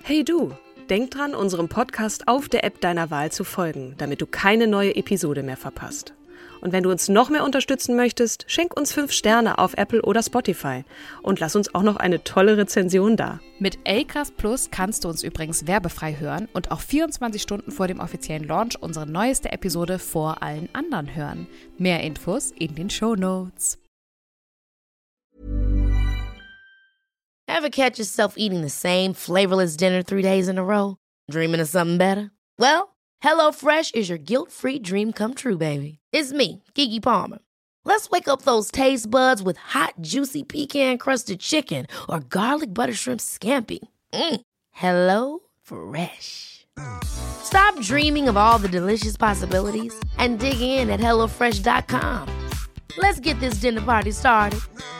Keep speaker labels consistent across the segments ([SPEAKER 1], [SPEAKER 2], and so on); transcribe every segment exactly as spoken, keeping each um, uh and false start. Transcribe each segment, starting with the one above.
[SPEAKER 1] Hey du, denk dran, unserem Podcast auf der App deiner Wahl zu folgen, damit du keine neue Episode mehr verpasst. Und wenn du uns noch mehr unterstützen möchtest, schenk uns fünf Sterne auf Apple oder Spotify und lass uns auch noch eine tolle Rezension da.
[SPEAKER 2] Mit Acast Plus kannst du uns übrigens werbefrei hören und auch vierundzwanzig Stunden vor dem offiziellen Launch unsere neueste Episode vor allen anderen hören. Mehr Infos in den Shownotes.
[SPEAKER 3] Ever catch yourself eating the same flavorless dinner three days in a row? Dreaming of something better? Well, HelloFresh is your guilt-free dream come true, baby. It's me, Keke Palmer. Let's wake up those taste buds with hot, juicy pecan-crusted chicken or garlic butter shrimp scampi. Mm. Hello Fresh. Stop dreaming of all the delicious possibilities and dig in at hello fresh dot com. Let's get this dinner party started.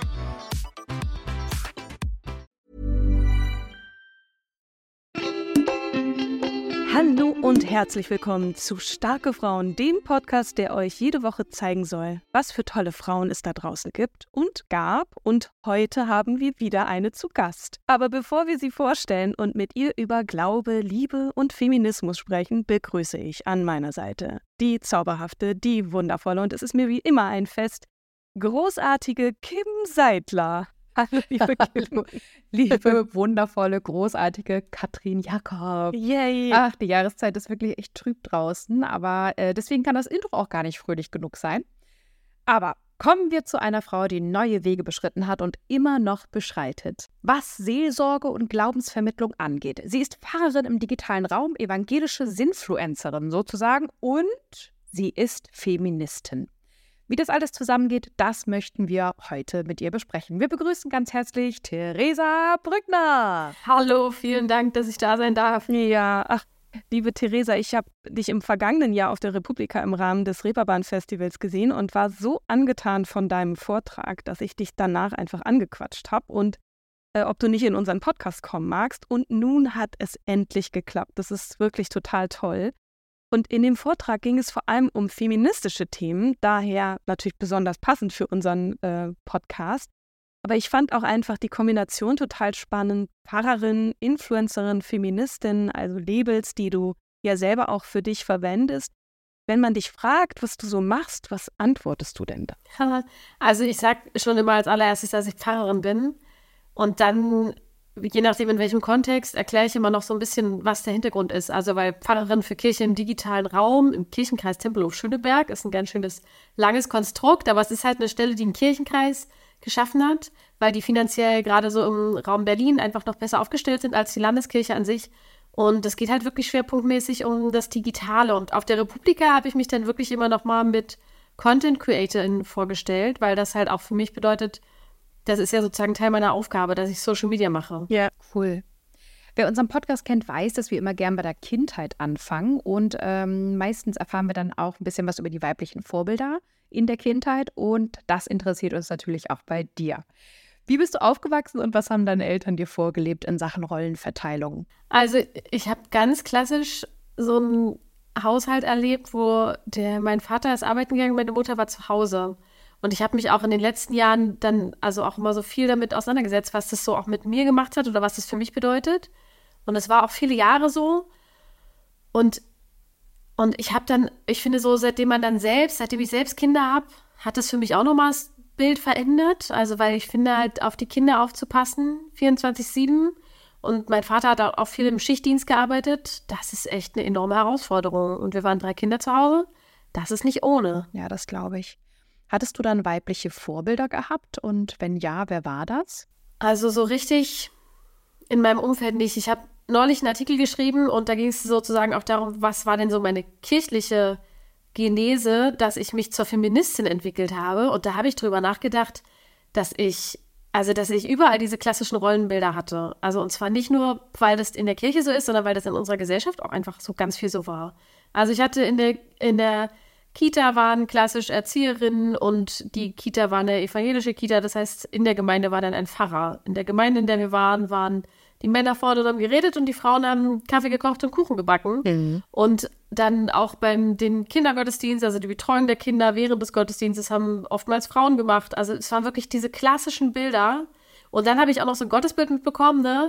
[SPEAKER 4] Hallo und herzlich willkommen zu Starke Frauen, dem Podcast, der euch jede Woche zeigen soll, was für tolle Frauen es da draußen gibt und gab. Und heute haben wir wieder eine zu Gast. Aber bevor wir sie vorstellen und mit ihr über Glaube, Liebe und Feminismus sprechen, begrüße ich an meiner Seite die zauberhafte, die wundervolle und es ist mir wie immer ein Fest, großartige Kim Seidler. Hallo, liebe Kim.
[SPEAKER 2] Liebe, wundervolle, großartige Katrin Jakob.
[SPEAKER 4] Yay.
[SPEAKER 2] Ach, die Jahreszeit ist wirklich echt trüb draußen, aber äh, deswegen kann das Intro auch gar nicht fröhlich genug sein. Aber kommen wir zu einer Frau, die neue Wege beschritten hat und immer noch beschreitet, was Seelsorge und Glaubensvermittlung angeht. Sie ist Pfarrerin im digitalen Raum, evangelische Sinfluencerin sozusagen und sie ist Feministin. Wie das alles zusammengeht, das möchten wir heute mit ihr besprechen. Wir begrüßen ganz herzlich Theresa Brückner.
[SPEAKER 5] Hallo, vielen Dank, dass ich da sein darf.
[SPEAKER 4] Ja, ach, liebe Theresa, ich habe dich im vergangenen Jahr auf der Republika im Rahmen des Reeperbahn-Festivals gesehen und war so angetan von deinem Vortrag, dass ich dich danach einfach angequatscht habe und äh, ob du nicht in unseren Podcast kommen magst. Und nun hat es endlich geklappt. Das ist wirklich total toll. Und in dem Vortrag ging es vor allem um feministische Themen, daher natürlich besonders passend für unseren äh, Podcast. Aber ich fand auch einfach die Kombination total spannend. Pfarrerin, Influencerin, Feministin, also Labels, die du ja selber auch für dich verwendest. Wenn man dich fragt, was du so machst, was antwortest du denn da?
[SPEAKER 5] Also ich sage schon immer als allererstes, dass ich Pfarrerin bin. Und dann, je nachdem in welchem Kontext, erkläre ich immer noch so ein bisschen, was der Hintergrund ist. Also weil Pfarrerin für Kirche im digitalen Raum im Kirchenkreis Tempelhof-Schöneberg ist ein ganz schönes, langes Konstrukt, aber es ist halt eine Stelle, die einen Kirchenkreis geschaffen hat, weil die finanziell gerade so im Raum Berlin einfach noch besser aufgestellt sind als die Landeskirche an sich. Und es geht halt wirklich schwerpunktmäßig um das Digitale. Und auf der Republika habe ich mich dann wirklich immer noch mal mit Content-CreatorInnen vorgestellt, weil das halt auch für mich bedeutet, das ist ja sozusagen Teil meiner Aufgabe, dass ich Social Media mache.
[SPEAKER 2] Ja, cool. Wer unseren Podcast kennt, weiß, dass wir immer gern bei der Kindheit anfangen und ähm, meistens erfahren wir dann auch ein bisschen was über die weiblichen Vorbilder in der Kindheit und das interessiert uns natürlich auch bei dir. Wie bist du aufgewachsen und was haben deine Eltern dir vorgelebt in Sachen Rollenverteilung?
[SPEAKER 5] Also ich habe ganz klassisch so einen Haushalt erlebt, wo der, mein Vater ist arbeiten gegangen, meine Mutter war zu Hause. Und ich habe mich auch in den letzten Jahren dann also auch immer so viel damit auseinandergesetzt, was das so auch mit mir gemacht hat oder was das für mich bedeutet. Und es war auch viele Jahre so. Und, und ich habe dann, ich finde so, seitdem man dann selbst, seitdem ich selbst Kinder habe, hat das für mich auch nochmal das Bild verändert. Also weil ich finde halt, auf die Kinder aufzupassen, vierundzwanzig sieben. Und mein Vater hat auch viel im Schichtdienst gearbeitet. Das ist echt eine enorme Herausforderung. Und wir waren drei Kinder zu Hause. Das ist nicht ohne.
[SPEAKER 2] Ja, das glaube ich. Hattest du dann weibliche Vorbilder gehabt und wenn ja, wer war das?
[SPEAKER 5] Also so richtig in meinem Umfeld nicht. Ich habe neulich einen Artikel geschrieben und da ging es sozusagen auch darum, was war denn so meine kirchliche Genese, dass ich mich zur Feministin entwickelt habe. Und da habe ich drüber nachgedacht, dass ich, also dass ich überall diese klassischen Rollenbilder hatte. Also und zwar nicht nur, weil das in der Kirche so ist, sondern weil das in unserer Gesellschaft auch einfach so ganz viel so war. Also ich hatte in der, in der Kita waren klassisch Erzieherinnen und die Kita war eine evangelische Kita, das heißt, in der Gemeinde war dann ein Pfarrer. In der Gemeinde, in der wir waren, waren die Männer vorne haben geredet und die Frauen haben Kaffee gekocht und Kuchen gebacken. Mhm. Und dann auch beim den Kindergottesdienst, also die Betreuung der Kinder während des Gottesdienstes, haben oftmals Frauen gemacht. Also es waren wirklich diese klassischen Bilder. Und dann habe ich auch noch so ein Gottesbild mitbekommen, ne,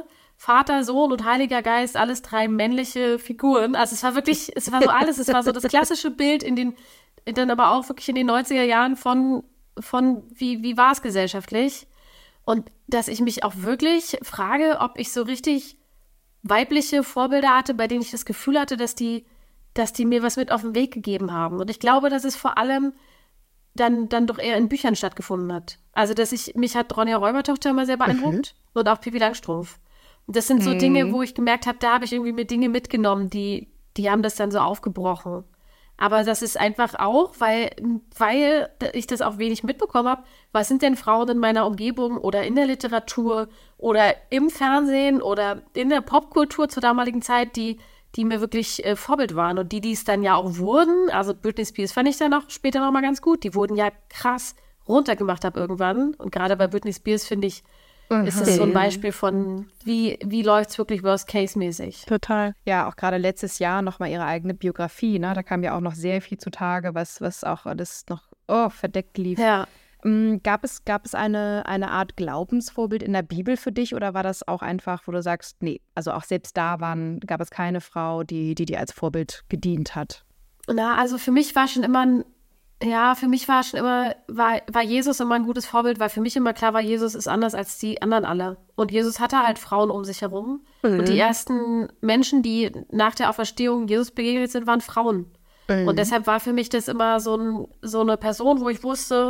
[SPEAKER 5] Vater, Sohn und Heiliger Geist, alles drei männliche Figuren. Also es war wirklich, es war so alles, es war so das klassische Bild in den, dann aber auch wirklich in den neunziger Jahren von, von wie, wie war es gesellschaftlich? Und dass ich mich auch wirklich frage, ob ich so richtig weibliche Vorbilder hatte, bei denen ich das Gefühl hatte, dass die, dass die mir was mit auf den Weg gegeben haben. Und ich glaube, dass es vor allem dann, dann doch eher in Büchern stattgefunden hat. Also, dass ich, mich hat Ronja Räubertochter immer sehr beeindruckt mhm. und auch Pippi Langstrumpf. Und das sind so mhm. Dinge, wo ich gemerkt habe, da habe ich irgendwie mir Dinge mitgenommen, die, die haben das dann so aufgebrochen. Aber das ist einfach auch, weil, weil ich das auch wenig mitbekommen habe, was sind denn Frauen in meiner Umgebung oder in der Literatur oder im Fernsehen oder in der Popkultur zur damaligen Zeit, die, die mir wirklich äh, Vorbild waren und die, die es dann ja auch wurden. Also Britney Spears fand ich dann auch später noch mal ganz gut. Die wurden ja krass runtergemacht ab irgendwann. Und gerade bei Britney Spears, finde ich, mhm. ist es so ein Beispiel von, wie, wie läuft es wirklich Worst-Case-mäßig.
[SPEAKER 4] Total.
[SPEAKER 2] Ja, auch gerade letztes Jahr nochmal ihre eigene Biografie, ne? Da kam ja auch noch sehr viel zutage, was, was auch alles noch oh, verdeckt lief.
[SPEAKER 5] Ja.
[SPEAKER 2] Ähm, gab es, gab es eine, eine Art Glaubensvorbild in der Bibel für dich oder war das auch einfach, wo du sagst, nee, also auch selbst da waren, gab es keine Frau, die, die dir als Vorbild gedient hat?
[SPEAKER 5] Na, also für mich war schon immer ein Ja, für mich war schon immer, war, war Jesus immer ein gutes Vorbild, weil für mich immer klar war, Jesus ist anders als die anderen alle. Und Jesus hatte halt Frauen um sich herum. Mhm. Und die ersten Menschen, die nach der Auferstehung Jesus begegnet sind, waren Frauen. Mhm. Und deshalb war für mich das immer so, ein, so eine Person, wo ich wusste,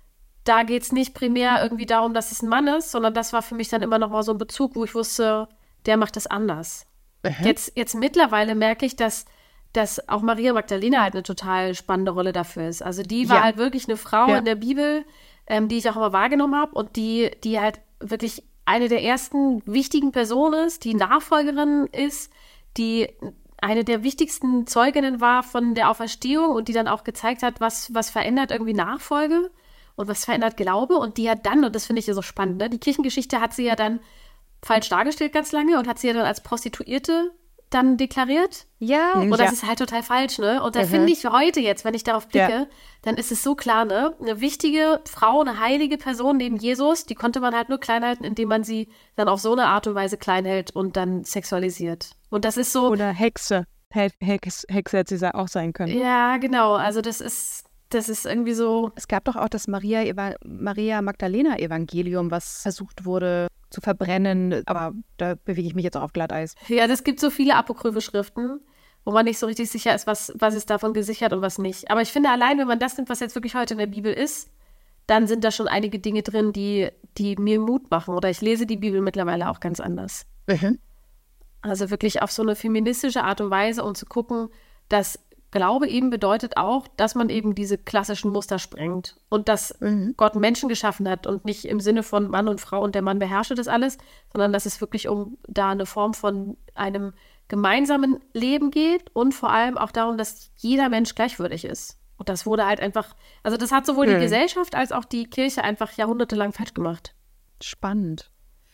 [SPEAKER 5] da geht es nicht primär irgendwie darum, dass es ein Mann ist, sondern das war für mich dann immer noch mal so ein Bezug, wo ich wusste, der macht das anders. Mhm. Jetzt, jetzt mittlerweile merke ich, dass dass auch Maria Magdalena halt eine total spannende Rolle dafür ist. Also die war ja. halt wirklich eine Frau ja. in der Bibel, ähm, die ich auch immer wahrgenommen habe und die, die halt wirklich eine der ersten wichtigen Personen ist, die Nachfolgerin ist, die eine der wichtigsten Zeuginnen war von der Auferstehung und die dann auch gezeigt hat, was, was verändert irgendwie Nachfolge und was verändert Glaube. Und die hat dann, und das finde ich ja so spannend, ne, die Kirchengeschichte hat sie ja dann falsch dargestellt ganz lange und hat sie ja dann als Prostituierte dann deklariert.
[SPEAKER 2] Ja.
[SPEAKER 5] Und das
[SPEAKER 2] ja.
[SPEAKER 5] ist halt total falsch, ne? Und da
[SPEAKER 2] Mhm.
[SPEAKER 5] finde ich heute jetzt, wenn ich darauf blicke,
[SPEAKER 2] Ja.
[SPEAKER 5] dann ist es so klar, ne? Eine wichtige Frau, eine heilige Person neben Jesus, die konnte man halt nur klein halten, indem man sie dann auf so eine Art und Weise klein hält und dann sexualisiert. Und das ist so...
[SPEAKER 4] Oder Hexe. He- Hex, Hexe hätte sie auch sein können.
[SPEAKER 5] Ja, genau. Also das ist, das ist irgendwie so...
[SPEAKER 2] Es gab doch auch das Maria, Eva- Maria Magdalena-Evangelium, was versucht wurde zu verbrennen, aber da bewege ich mich jetzt auch auf Glatteis.
[SPEAKER 5] Ja, das gibt so viele apokryphe Schriften, wo man nicht so richtig sicher ist, was, was ist davon gesichert und was nicht. Aber ich finde, allein wenn man das nimmt, was jetzt wirklich heute in der Bibel ist, dann sind da schon einige Dinge drin, die, die mir Mut machen. Oder ich lese die Bibel mittlerweile auch ganz anders.
[SPEAKER 2] Mhm.
[SPEAKER 5] Also wirklich auf so eine feministische Art und Weise und zu gucken, dass Glaube eben bedeutet auch, dass man eben diese klassischen Muster sprengt und dass mhm. Gott Menschen geschaffen hat und nicht im Sinne von Mann und Frau und der Mann beherrsche das alles, sondern dass es wirklich um da eine Form von einem gemeinsamen Leben geht und vor allem auch darum, dass jeder Mensch gleichwürdig ist. Und das wurde halt einfach, also das hat sowohl mhm. die Gesellschaft als auch die Kirche einfach jahrhundertelang falsch gemacht.
[SPEAKER 2] Spannend.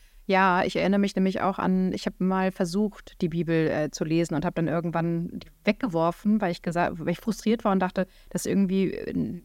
[SPEAKER 2] Ja, ich erinnere mich nämlich auch an, ich habe mal versucht, die Bibel äh, zu lesen und habe dann irgendwann die weggeworfen, weil ich, gesagt, weil ich frustriert war und dachte, das ist irgendwie äh,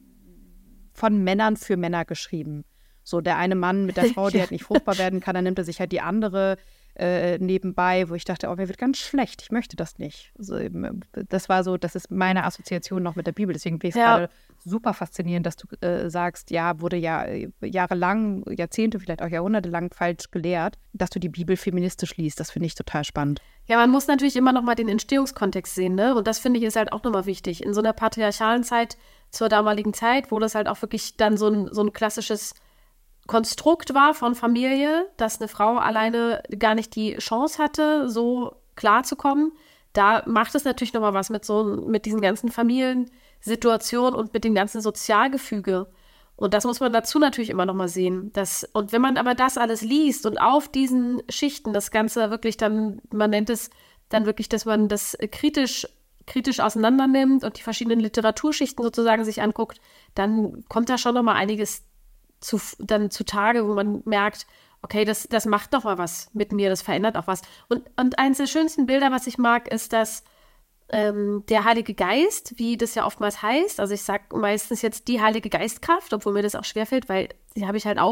[SPEAKER 2] von Männern für Männer geschrieben. So, der eine Mann mit der Frau, die ja. halt nicht fruchtbar werden kann, dann nimmt er sich halt die andere äh, nebenbei, wo ich dachte, oh, mir wird ganz schlecht, ich möchte das nicht. Also, eben, das war so, das ist meine Assoziation noch mit der Bibel. Deswegen finde ich es
[SPEAKER 5] Ja.
[SPEAKER 2] gerade super faszinierend, dass du äh, sagst, ja, wurde ja äh, jahrelang, Jahrzehnte, vielleicht auch jahrhundertelang falsch gelehrt, dass du die Bibel feministisch liest. Das finde ich total spannend.
[SPEAKER 5] Ja, man muss natürlich immer noch mal den Entstehungskontext sehen, ne? Und das finde ich ist halt auch nochmal wichtig. In so einer patriarchalen Zeit, zur damaligen Zeit, wo das halt auch wirklich dann so ein, so ein klassisches Konstrukt war von Familie, dass eine Frau alleine gar nicht die Chance hatte, so klarzukommen. Da macht es natürlich nochmal was mit so, mit diesen ganzen Familiensituationen und mit dem ganzen Sozialgefüge. Und das muss man dazu natürlich immer nochmal sehen. Dass, und wenn man aber das alles liest und auf diesen Schichten das Ganze wirklich dann, man nennt es dann wirklich, dass man das kritisch, kritisch auseinander nimmt und die verschiedenen Literaturschichten sozusagen sich anguckt, dann kommt da schon nochmal einiges zu, dann zutage, wo man merkt, okay, das, das macht doch mal was mit mir, das verändert auch was. Und, und eines der schönsten Bilder, was ich mag, ist, dass ähm, der Heilige Geist, wie das ja oftmals heißt, also ich sage meistens jetzt die Heilige Geistkraft, obwohl mir das auch schwerfällt, weil die habe ich halt auch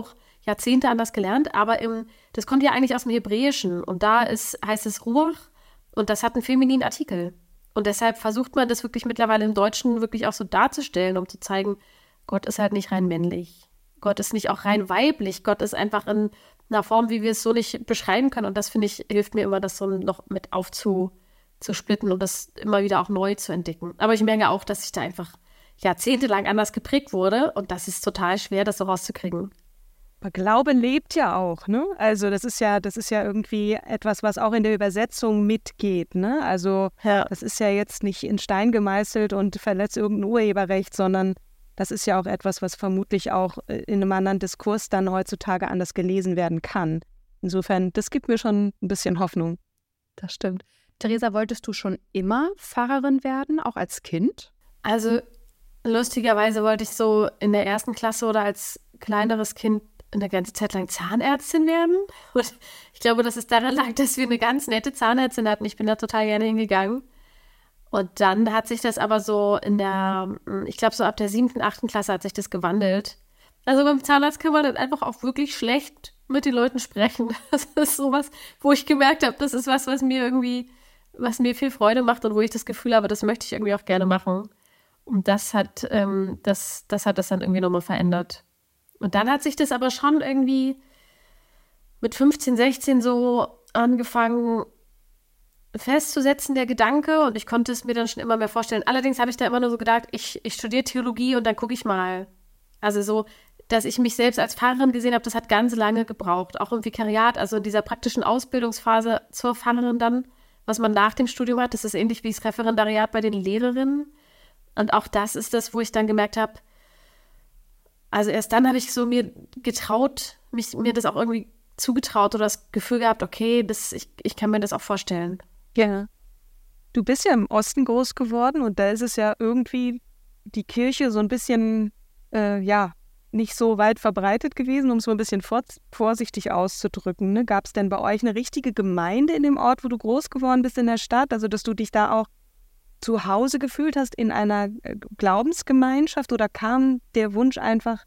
[SPEAKER 5] Jahrzehnte anders gelernt, aber im, das kommt ja eigentlich aus dem Hebräischen und da ist, heißt es Ruach und das hat einen femininen Artikel. Und deshalb versucht man das wirklich mittlerweile im Deutschen wirklich auch so darzustellen, um zu zeigen, Gott ist halt nicht rein männlich. Gott ist nicht auch rein weiblich. Gott ist einfach in einer Form, wie wir es so nicht beschreiben können. Und das, finde ich, hilft mir immer, das so noch mit aufzusplitten und das immer wieder auch neu zu entdecken. Aber ich merke auch, dass ich da einfach jahrzehntelang anders geprägt wurde und das ist total schwer, das so rauszukriegen.
[SPEAKER 4] Aber Glaube lebt ja auch, ne? Also das ist ja, das ist ja irgendwie etwas, was auch in der Übersetzung mitgeht, ne? Also
[SPEAKER 5] Ja.
[SPEAKER 4] das ist ja jetzt nicht in Stein gemeißelt und verletzt irgendein Urheberrecht, sondern das ist ja auch etwas, was vermutlich auch in einem anderen Diskurs dann heutzutage anders gelesen werden kann. Insofern, das gibt mir schon ein bisschen Hoffnung.
[SPEAKER 2] Das stimmt. Theresa, wolltest du schon immer Pfarrerin werden, auch als Kind?
[SPEAKER 5] Also lustigerweise wollte ich so in der ersten Klasse oder als kleineres Kind eine ganze Zeit lang Zahnärztin werden. Und ich glaube, dass es daran lag, dass wir eine ganz nette Zahnärztin hatten. Ich bin da total gerne hingegangen. Und dann hat sich das aber so in der, ich glaube so ab der siebten, achten Klasse hat sich das gewandelt. Also beim Zahnarzt kann man dann einfach auch wirklich schlecht mit den Leuten sprechen. Das ist sowas, wo ich gemerkt habe, das ist was, was mir irgendwie, was mir viel Freude macht und wo ich das Gefühl habe, das möchte ich irgendwie auch gerne machen. Und das hat, ähm, das, das hat das dann irgendwie nochmal verändert. Und dann hat sich das aber schon irgendwie mit fünfzehn, sechzehn so angefangen festzusetzen, der Gedanke. Und ich konnte es mir dann schon immer mehr vorstellen. Allerdings habe ich da immer nur so gedacht, ich, ich studiere Theologie und dann gucke ich mal. Also so, dass ich mich selbst als Pfarrerin gesehen habe, das hat ganz lange gebraucht. Auch im Vikariat, also in dieser praktischen Ausbildungsphase zur Pfarrerin dann, was man nach dem Studium hat. Das ist ähnlich wie das Referendariat bei den Lehrerinnen. Und auch das ist das, wo ich dann gemerkt habe, also erst dann habe ich so mir getraut, mich, mir das auch irgendwie zugetraut oder das Gefühl gehabt, okay, das, ich, ich kann mir das auch vorstellen.
[SPEAKER 4] Ja. Du bist ja im Osten groß geworden und da ist es ja irgendwie die Kirche so ein bisschen, äh, ja, nicht so weit verbreitet gewesen, um es mal ein bisschen vor, vorsichtig auszudrücken. Ne? Gab es denn bei euch eine richtige Gemeinde in dem Ort, wo du groß geworden bist in der Stadt? Also, dass du dich da auch zu Hause gefühlt hast in einer Glaubensgemeinschaft oder kam der Wunsch einfach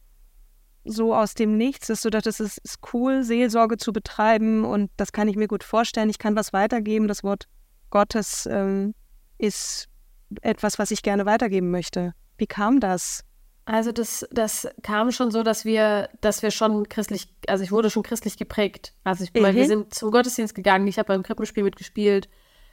[SPEAKER 4] so aus dem Nichts, dass du dachtest, es ist cool, Seelsorge zu betreiben und das kann ich mir gut vorstellen, ich kann was weitergeben, das Wort Gottes ähm, ist etwas, was ich gerne weitergeben möchte. Wie kam das?
[SPEAKER 5] Also das, das kam schon so, dass wir, dass wir schon christlich, also ich wurde schon christlich geprägt. Also ich meine,
[SPEAKER 4] Mhm.
[SPEAKER 5] wir sind zum Gottesdienst gegangen, ich habe beim Krippenspiel mitgespielt.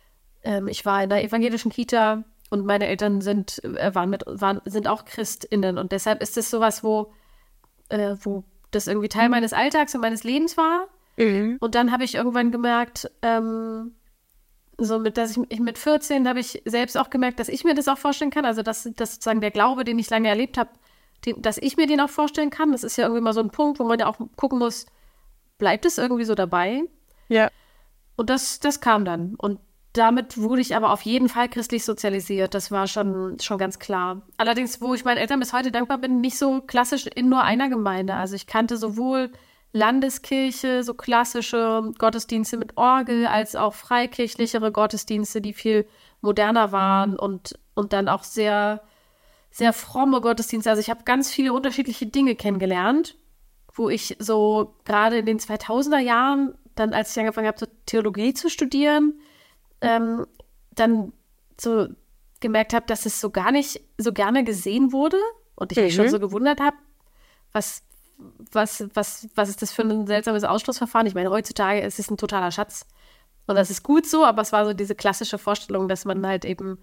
[SPEAKER 5] Ähm, ich war in der evangelischen Kita und meine Eltern sind, äh, waren mit, waren, sind auch ChristInnen. Und deshalb ist es sowas, wo, äh, wo das irgendwie Teil meines Alltags und meines Lebens war.
[SPEAKER 4] Mhm.
[SPEAKER 5] Und dann habe ich irgendwann gemerkt, ähm, so mit, dass ich, ich mit vierzehn habe ich selbst auch gemerkt, dass ich mir das auch vorstellen kann. Also dass, dass sozusagen der Glaube, den ich lange erlebt habe, den, dass ich mir den auch vorstellen kann. Das ist ja irgendwie mal so ein Punkt, wo man ja auch gucken muss, bleibt es irgendwie so dabei?
[SPEAKER 4] Ja.
[SPEAKER 5] Und das, das kam dann. Und damit wurde ich aber auf jeden Fall christlich sozialisiert. Das war schon, schon ganz klar. Allerdings, wo ich meinen Eltern bis heute dankbar bin, nicht so klassisch in nur einer Gemeinde. Also ich kannte sowohl Landeskirche, so klassische Gottesdienste mit Orgel, als auch freikirchlichere Gottesdienste, die viel moderner waren und, und dann auch sehr, sehr fromme Gottesdienste. Also ich habe ganz viele unterschiedliche Dinge kennengelernt, wo ich so gerade in den zweitausender Jahren, dann als ich angefangen habe, so Theologie zu studieren, ähm, dann so gemerkt habe, dass es so gar nicht so gerne gesehen wurde und ich mich
[SPEAKER 4] Mhm.
[SPEAKER 5] schon so gewundert habe, was Was, was, was ist das für ein seltsames Ausschlussverfahren? Ich meine, heutzutage ist es ein totaler Schatz. Und das ist gut so, aber es war so diese klassische Vorstellung, dass man halt eben,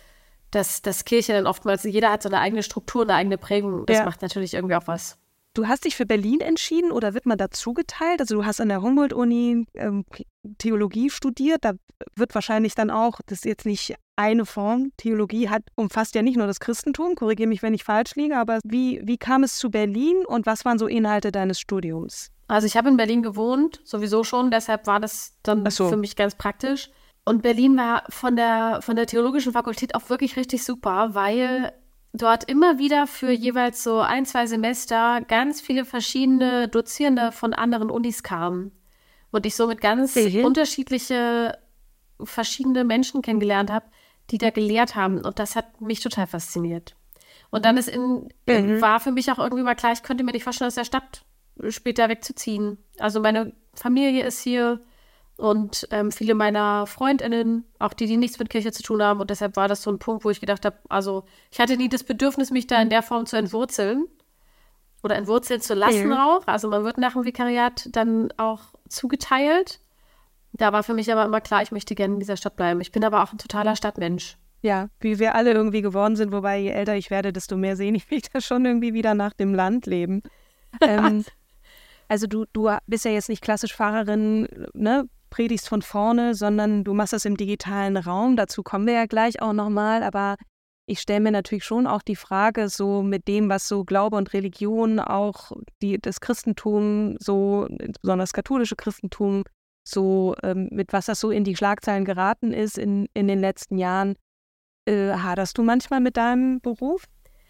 [SPEAKER 5] dass, dass Kirche dann oftmals, jeder hat so eine eigene Struktur, eine eigene Prägung. Das
[SPEAKER 4] Ja.
[SPEAKER 5] macht natürlich irgendwie auch was.
[SPEAKER 4] Du hast dich für Berlin entschieden oder wird man dazu geteilt? Also du hast an der Humboldt-Uni ähm, Theologie studiert, da wird wahrscheinlich dann auch, das ist jetzt nicht eine Form, Theologie hat, umfasst ja nicht nur das Christentum, korrigiere mich, wenn ich falsch liege, aber wie, wie kam es zu Berlin und was waren so Inhalte deines Studiums?
[SPEAKER 5] Also ich habe in Berlin gewohnt, sowieso schon, deshalb war das dann
[SPEAKER 4] Ach so.
[SPEAKER 5] für mich ganz praktisch. Und Berlin war von der, von der theologischen Fakultät auch wirklich richtig super, weil dort immer wieder für jeweils so ein, zwei Semester ganz viele verschiedene Dozierende von anderen Unis kamen. Und ich somit ganz
[SPEAKER 4] Mhm.
[SPEAKER 5] unterschiedliche, verschiedene Menschen kennengelernt habe, die da gelehrt haben. Und das hat mich total fasziniert. Und dann ist in,
[SPEAKER 4] Mhm.
[SPEAKER 5] war für mich auch irgendwie mal klar, ich könnte mir nicht vorstellen, aus der Stadt später wegzuziehen. Also meine Familie ist hier und ähm, viele meiner FreundInnen, auch die, die nichts mit Kirche zu tun haben. Und deshalb war das so ein Punkt, wo ich gedacht habe, also ich hatte nie das Bedürfnis, mich da in der Form zu entwurzeln oder entwurzeln zu lassen
[SPEAKER 2] Mhm.
[SPEAKER 5] auch. Also man wird nach dem Vikariat dann auch zugeteilt. Da war für mich aber immer klar, ich möchte gerne in dieser Stadt bleiben. Ich bin aber auch ein totaler Stadtmensch.
[SPEAKER 4] Ja, wie wir alle irgendwie geworden sind, wobei je älter ich werde, desto mehr sehne ich mich da schon irgendwie wieder nach dem Landleben. ähm, also du, du bist ja jetzt nicht klassisch Pfarrerin, ne, predigst von vorne, sondern du machst das im digitalen Raum. Dazu kommen wir ja gleich auch nochmal, aber ich stelle mir natürlich schon auch die Frage, so mit dem, was so Glaube und Religion, auch die, das Christentum, so insbesondere das katholische Christentum, so ähm, mit was das so in die Schlagzeilen geraten ist in, in den letzten Jahren. Äh, haderst du manchmal mit deinem Beruf?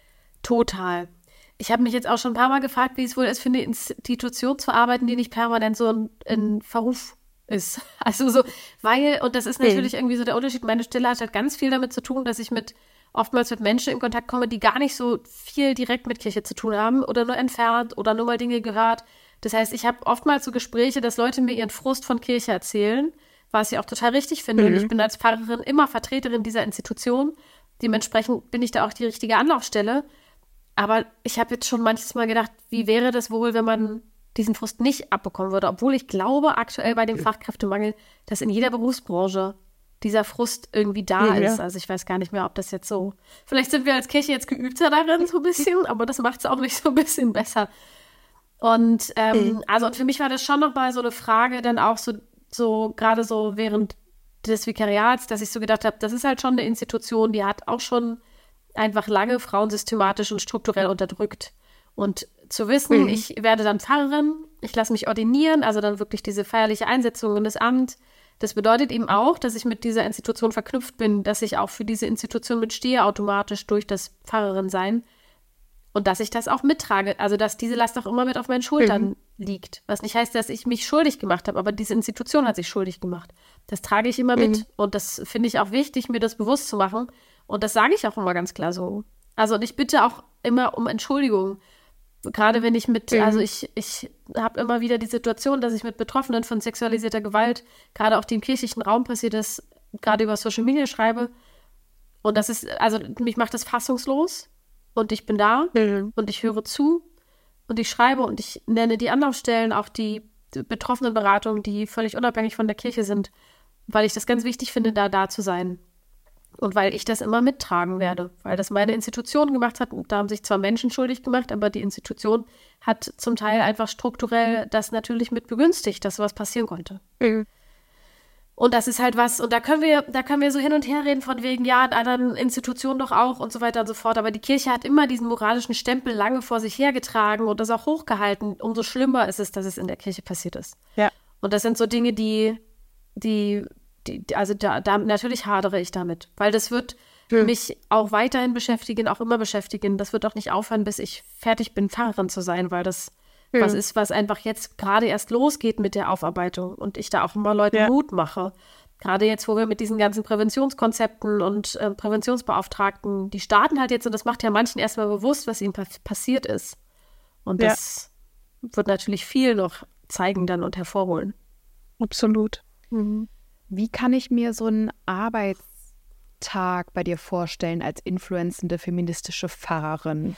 [SPEAKER 5] Total. Ich habe mich jetzt auch schon ein paar Mal gefragt, wie es wohl ist, für eine Institution zu arbeiten, die nicht permanent so ein, ein Verruf ist. Also so, weil, und das ist natürlich irgendwie so der Unterschied, meine Stelle hat halt ganz viel damit zu tun, dass ich mit oftmals mit Menschen in Kontakt komme, die gar nicht so viel direkt mit Kirche zu tun haben oder nur entfernt oder nur mal Dinge gehört. Das heißt, ich habe oftmals so Gespräche, dass Leute mir ihren Frust von Kirche erzählen, was ich auch total richtig finde.
[SPEAKER 2] Mhm.
[SPEAKER 5] Und ich bin als Pfarrerin immer Vertreterin dieser Institution. Dementsprechend bin ich da auch die richtige Anlaufstelle. Aber ich habe jetzt schon manches Mal gedacht, wie wäre das wohl, wenn man diesen Frust nicht abbekommen würde? Obwohl ich glaube, aktuell bei dem Fachkräftemangel, dass in jeder Berufsbranche dieser Frust irgendwie da
[SPEAKER 2] Ja.
[SPEAKER 5] ist. Also ich weiß gar nicht mehr, ob das jetzt so... Vielleicht sind wir als Kirche jetzt geübter darin, so ein bisschen, aber das macht es auch nicht so ein bisschen besser. Und ähm,
[SPEAKER 2] Mhm.
[SPEAKER 5] also und für mich war das schon nochmal so eine Frage, dann auch so, so gerade so während des Vikariats, dass ich so gedacht habe, das ist halt schon eine Institution, die hat auch schon einfach lange Frauen systematisch und strukturell unterdrückt. Und zu wissen,
[SPEAKER 2] Mhm.
[SPEAKER 5] ich werde dann Pfarrerin, ich lasse mich ordinieren, also dann wirklich diese feierliche Einsetzung in das Amt, das bedeutet eben auch, dass ich mit dieser Institution verknüpft bin, dass ich auch für diese Institution mitstehe, automatisch durch das Pfarrerin-Sein. Und dass ich das auch mittrage, also dass diese Last auch immer mit auf meinen Schultern
[SPEAKER 2] Mhm.
[SPEAKER 5] liegt. Was nicht heißt, dass ich mich schuldig gemacht habe, aber diese Institution hat sich schuldig gemacht. Das trage ich immer mit.
[SPEAKER 2] Mhm.
[SPEAKER 5] Und das finde ich auch wichtig, mir das bewusst zu machen. Und das sage ich auch immer ganz klar so. Also und ich bitte auch immer um Entschuldigung. Gerade wenn ich mit,
[SPEAKER 2] Mhm.
[SPEAKER 5] also ich, ich habe immer wieder die Situation, dass ich mit Betroffenen von sexualisierter Gewalt, gerade auch die im kirchlichen Raum passiert ist, gerade über Social Media schreibe. Und das ist, also mich macht das fassungslos. Und ich bin da
[SPEAKER 2] Mhm.
[SPEAKER 5] und ich höre zu und ich schreibe und ich nenne die Anlaufstellen, auch die Betroffenenberatungen, die völlig unabhängig von der Kirche sind, weil ich das ganz wichtig finde, da da zu sein. Und weil ich das immer mittragen werde, weil das meine Institution gemacht hat. Und da haben sich zwar Menschen schuldig gemacht, aber die Institution hat zum Teil einfach strukturell das natürlich mit begünstigt, dass sowas passieren konnte.
[SPEAKER 2] Mhm.
[SPEAKER 5] Und das ist halt was, und da können wir, da können wir so hin und her reden von wegen, ja, in anderen Institutionen doch auch und so weiter und so fort. Aber die Kirche hat immer diesen moralischen Stempel lange vor sich hergetragen und das auch hochgehalten. Umso schlimmer ist es, dass es in der Kirche passiert ist.
[SPEAKER 4] Ja.
[SPEAKER 5] Und das sind so Dinge, die, die, die also da, da natürlich hadere ich damit, weil das wird
[SPEAKER 2] Hm.
[SPEAKER 5] mich auch weiterhin beschäftigen, auch immer beschäftigen. Das wird auch nicht aufhören, bis ich fertig bin, Pfarrerin zu sein, weil das
[SPEAKER 2] Hm.
[SPEAKER 5] was ist, was einfach jetzt gerade erst losgeht mit der Aufarbeitung und ich da auch immer Leuten
[SPEAKER 4] Ja.
[SPEAKER 5] Mut mache. Gerade jetzt, wo wir mit diesen ganzen Präventionskonzepten und äh, Präventionsbeauftragten, die starten halt jetzt und das macht ja manchen erstmal bewusst, was ihnen pa- passiert ist. Und
[SPEAKER 4] Ja.
[SPEAKER 5] das wird natürlich viel noch zeigen dann und hervorholen.
[SPEAKER 4] Absolut.
[SPEAKER 2] Wie kann ich mir so einen Arbeitstag bei dir vorstellen als influenzende feministische Pfarrerin?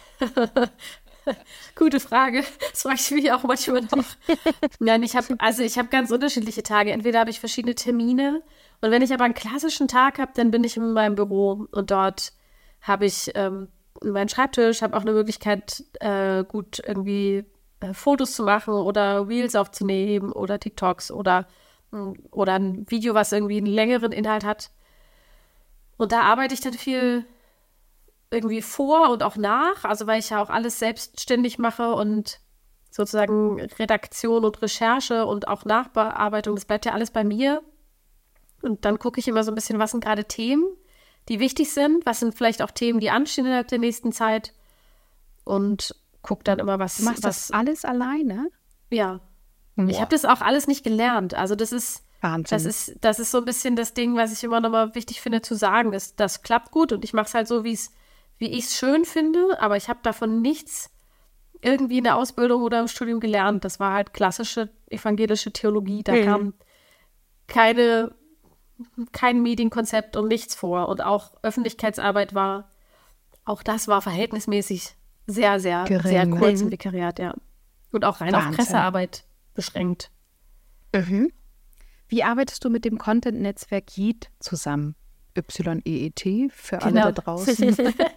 [SPEAKER 5] Gute Frage. Das frage ich mich auch manchmal noch. Nein, ich habe also ich habe ganz unterschiedliche Tage. Entweder habe ich verschiedene Termine und wenn ich aber einen klassischen Tag habe, dann bin ich in meinem Büro und dort habe ich ähm, meinen Schreibtisch, habe auch eine Möglichkeit, äh, gut irgendwie äh, Fotos zu machen oder Reels aufzunehmen oder TikToks oder mh, oder ein Video, was irgendwie einen längeren Inhalt hat. Und da arbeite ich dann viel irgendwie vor und auch nach, also weil ich ja auch alles selbstständig mache und sozusagen Redaktion und Recherche und auch Nachbearbeitung, das bleibt ja alles bei mir. Und dann gucke ich immer so ein bisschen, was sind gerade Themen, die wichtig sind, was sind vielleicht auch Themen, die anstehen innerhalb der nächsten Zeit und gucke dann immer, was...
[SPEAKER 2] Du machst
[SPEAKER 5] was,
[SPEAKER 2] das alles alleine?
[SPEAKER 5] Ja, ich habe das auch alles nicht gelernt, also das ist...
[SPEAKER 2] Wahnsinn.
[SPEAKER 5] Das ist, das ist so ein bisschen das Ding, was ich immer noch mal wichtig finde zu sagen. Das, das klappt gut und ich mache es halt so, wie es, wie ich es schön finde, aber ich habe davon nichts irgendwie in der Ausbildung oder im Studium gelernt. Das war halt klassische evangelische Theologie. Da
[SPEAKER 2] Mhm.
[SPEAKER 5] kam keine, kein Medienkonzept und nichts vor. Und auch Öffentlichkeitsarbeit war, auch das war verhältnismäßig sehr, sehr,
[SPEAKER 2] Gering,
[SPEAKER 5] sehr
[SPEAKER 2] ne?
[SPEAKER 5] kurz im Vikariat, ja. Und auch rein auf
[SPEAKER 2] Wahnsinn.
[SPEAKER 5] Pressearbeit beschränkt.
[SPEAKER 2] Mhm. Wie arbeitest du mit dem Content-Netzwerk Yeet zusammen? Y E E T für alle da draußen.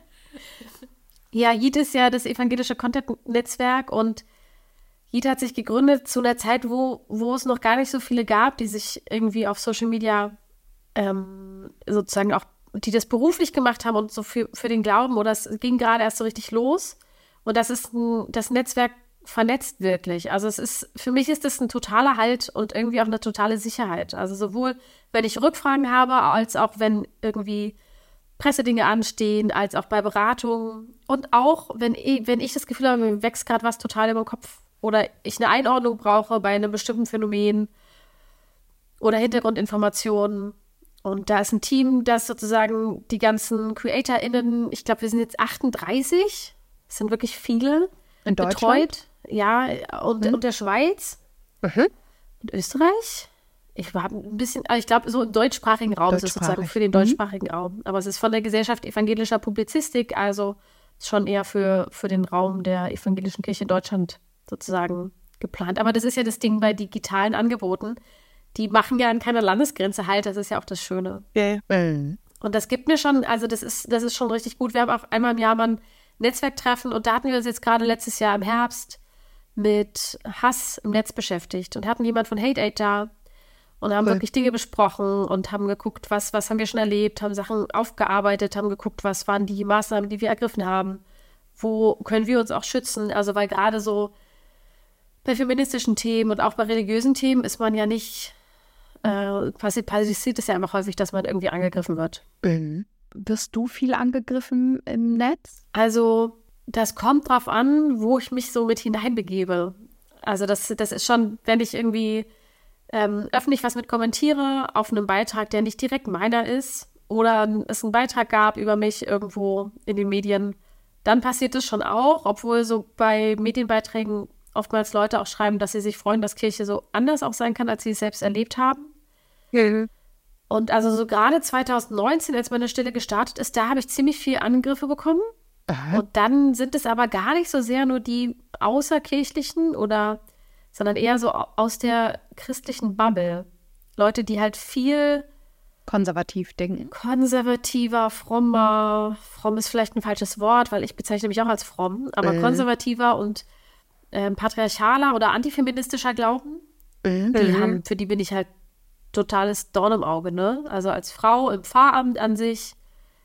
[SPEAKER 5] Ja, Yeet ist ja das evangelische Content-Netzwerk und Yeet hat sich gegründet zu einer Zeit, wo, wo es noch gar nicht so viele gab, die sich irgendwie auf Social Media ähm, sozusagen auch, die das beruflich gemacht haben und so für, für den Glauben, oder es ging gerade erst so richtig los. Und das ist ein, das Netzwerk vernetzt wirklich. Also es ist, für mich ist das ein totaler Halt und irgendwie auch eine totale Sicherheit. Also sowohl, wenn ich Rückfragen habe, als auch wenn irgendwie Pressedinge anstehen, als auch bei Beratungen. Und auch, wenn ich, wenn ich das Gefühl habe, mir wächst gerade was total über den Kopf oder ich eine Einordnung brauche bei einem bestimmten Phänomen oder Hintergrundinformationen. Und da ist ein Team, das sozusagen die ganzen CreatorInnen, ich glaube, wir sind jetzt achtunddreißig, das sind wirklich viele,
[SPEAKER 2] In Deutschland?
[SPEAKER 5] betreut. Ja, und,
[SPEAKER 2] Mhm.
[SPEAKER 5] und der Schweiz
[SPEAKER 2] Mhm.
[SPEAKER 5] und Österreich. Ich war ein bisschen, also ich glaube, so im deutschsprachigen Raum ist es sozusagen
[SPEAKER 2] Deutschsprachig.
[SPEAKER 5] für den
[SPEAKER 2] Mhm.
[SPEAKER 5] deutschsprachigen Raum. Aber es ist von der Gesellschaft evangelischer Publizistik, also schon eher für, für den Raum der evangelischen Kirche in Deutschland sozusagen geplant. Aber das ist ja das Ding bei digitalen Angeboten. Die machen ja an keiner Landesgrenze halt, das ist ja auch das Schöne.
[SPEAKER 4] Yeah.
[SPEAKER 2] Mhm.
[SPEAKER 5] Und das gibt mir schon, also das ist, das ist schon richtig gut. Wir haben auch einmal im Jahr mal ein Netzwerktreffen und da hatten wir uns jetzt gerade letztes Jahr im Herbst mit Hass im Netz beschäftigt und hatten jemand von Hate Aid da und haben
[SPEAKER 2] Cool.
[SPEAKER 5] wirklich Dinge besprochen und haben geguckt, was, was haben wir schon erlebt, haben Sachen aufgearbeitet, haben geguckt, was waren die Maßnahmen, die wir ergriffen haben, wo können wir uns auch schützen. Also weil gerade so bei feministischen Themen und auch bei religiösen Themen ist man ja nicht, äh, passiert, passiert es ja einfach häufig, dass man irgendwie angegriffen wird.
[SPEAKER 2] Mhm. Wirst du viel angegriffen im Netz?
[SPEAKER 5] Also das kommt drauf an, wo ich mich so mit hineinbegebe. Also das, das ist schon, wenn ich irgendwie ähm, öffentlich was mit kommentiere auf einem Beitrag, der nicht direkt meiner ist oder es einen Beitrag gab über mich irgendwo in den Medien, dann passiert das schon auch, obwohl so bei Medienbeiträgen oftmals Leute auch schreiben, dass sie sich freuen, dass Kirche so anders auch sein kann, als sie es selbst erlebt haben.
[SPEAKER 2] Mhm.
[SPEAKER 5] Und also so gerade zwanzig neunzehn, als meine Stelle gestartet ist, da habe ich ziemlich viel Angriffe bekommen.
[SPEAKER 2] Aha.
[SPEAKER 5] Und dann sind es aber gar nicht so sehr nur die außerkirchlichen oder, sondern eher so aus der christlichen Bubble. Leute, die halt viel
[SPEAKER 2] Konservativ denken.
[SPEAKER 5] konservativer, frommer, fromm ist vielleicht ein falsches Wort, weil ich bezeichne mich auch als fromm, aber
[SPEAKER 2] Mhm.
[SPEAKER 5] konservativer und ähm, patriarchaler oder antifeministischer Glauben,
[SPEAKER 2] Mhm.
[SPEAKER 5] die haben, für die bin ich halt totales Dorn im Auge, ne? Also als Frau im Pfarramt an sich,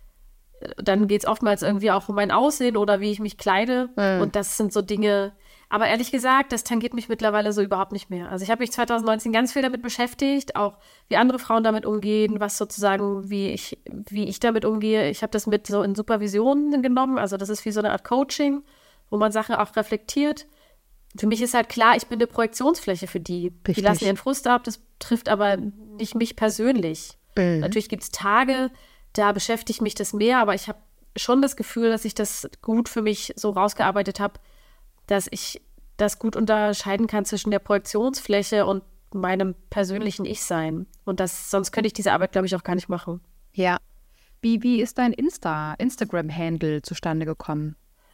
[SPEAKER 5] dann geht es oftmals irgendwie auch um mein Aussehen oder wie ich mich kleide.
[SPEAKER 2] Mhm.
[SPEAKER 5] Und das sind so Dinge, aber ehrlich gesagt, das tangiert mich mittlerweile so überhaupt nicht mehr. Also ich habe mich zwanzig neunzehn ganz viel damit beschäftigt, auch wie andere Frauen damit umgehen, was sozusagen, wie ich, wie ich damit umgehe. Ich habe das mit so in Supervisionen genommen, also das ist wie so eine Art Coaching, wo man Sachen auch reflektiert. Für mich ist halt klar, ich bin eine Projektionsfläche für die. Die
[SPEAKER 2] Richtig.
[SPEAKER 5] lassen ihren Frust ab, das trifft aber nicht mich persönlich.
[SPEAKER 2] Mhm.
[SPEAKER 5] Natürlich gibt es Tage, da beschäftigt mich das mehr, aber ich habe schon das Gefühl, dass ich das gut für mich so rausgearbeitet habe, dass ich das gut unterscheiden kann zwischen der Projektionsfläche und meinem persönlichen Ich-Sein. Und das, sonst könnte ich diese Arbeit, glaube ich, auch gar nicht machen.
[SPEAKER 2] Ja. Wie, wie ist dein Insta, Instagram-Handle zustande gekommen?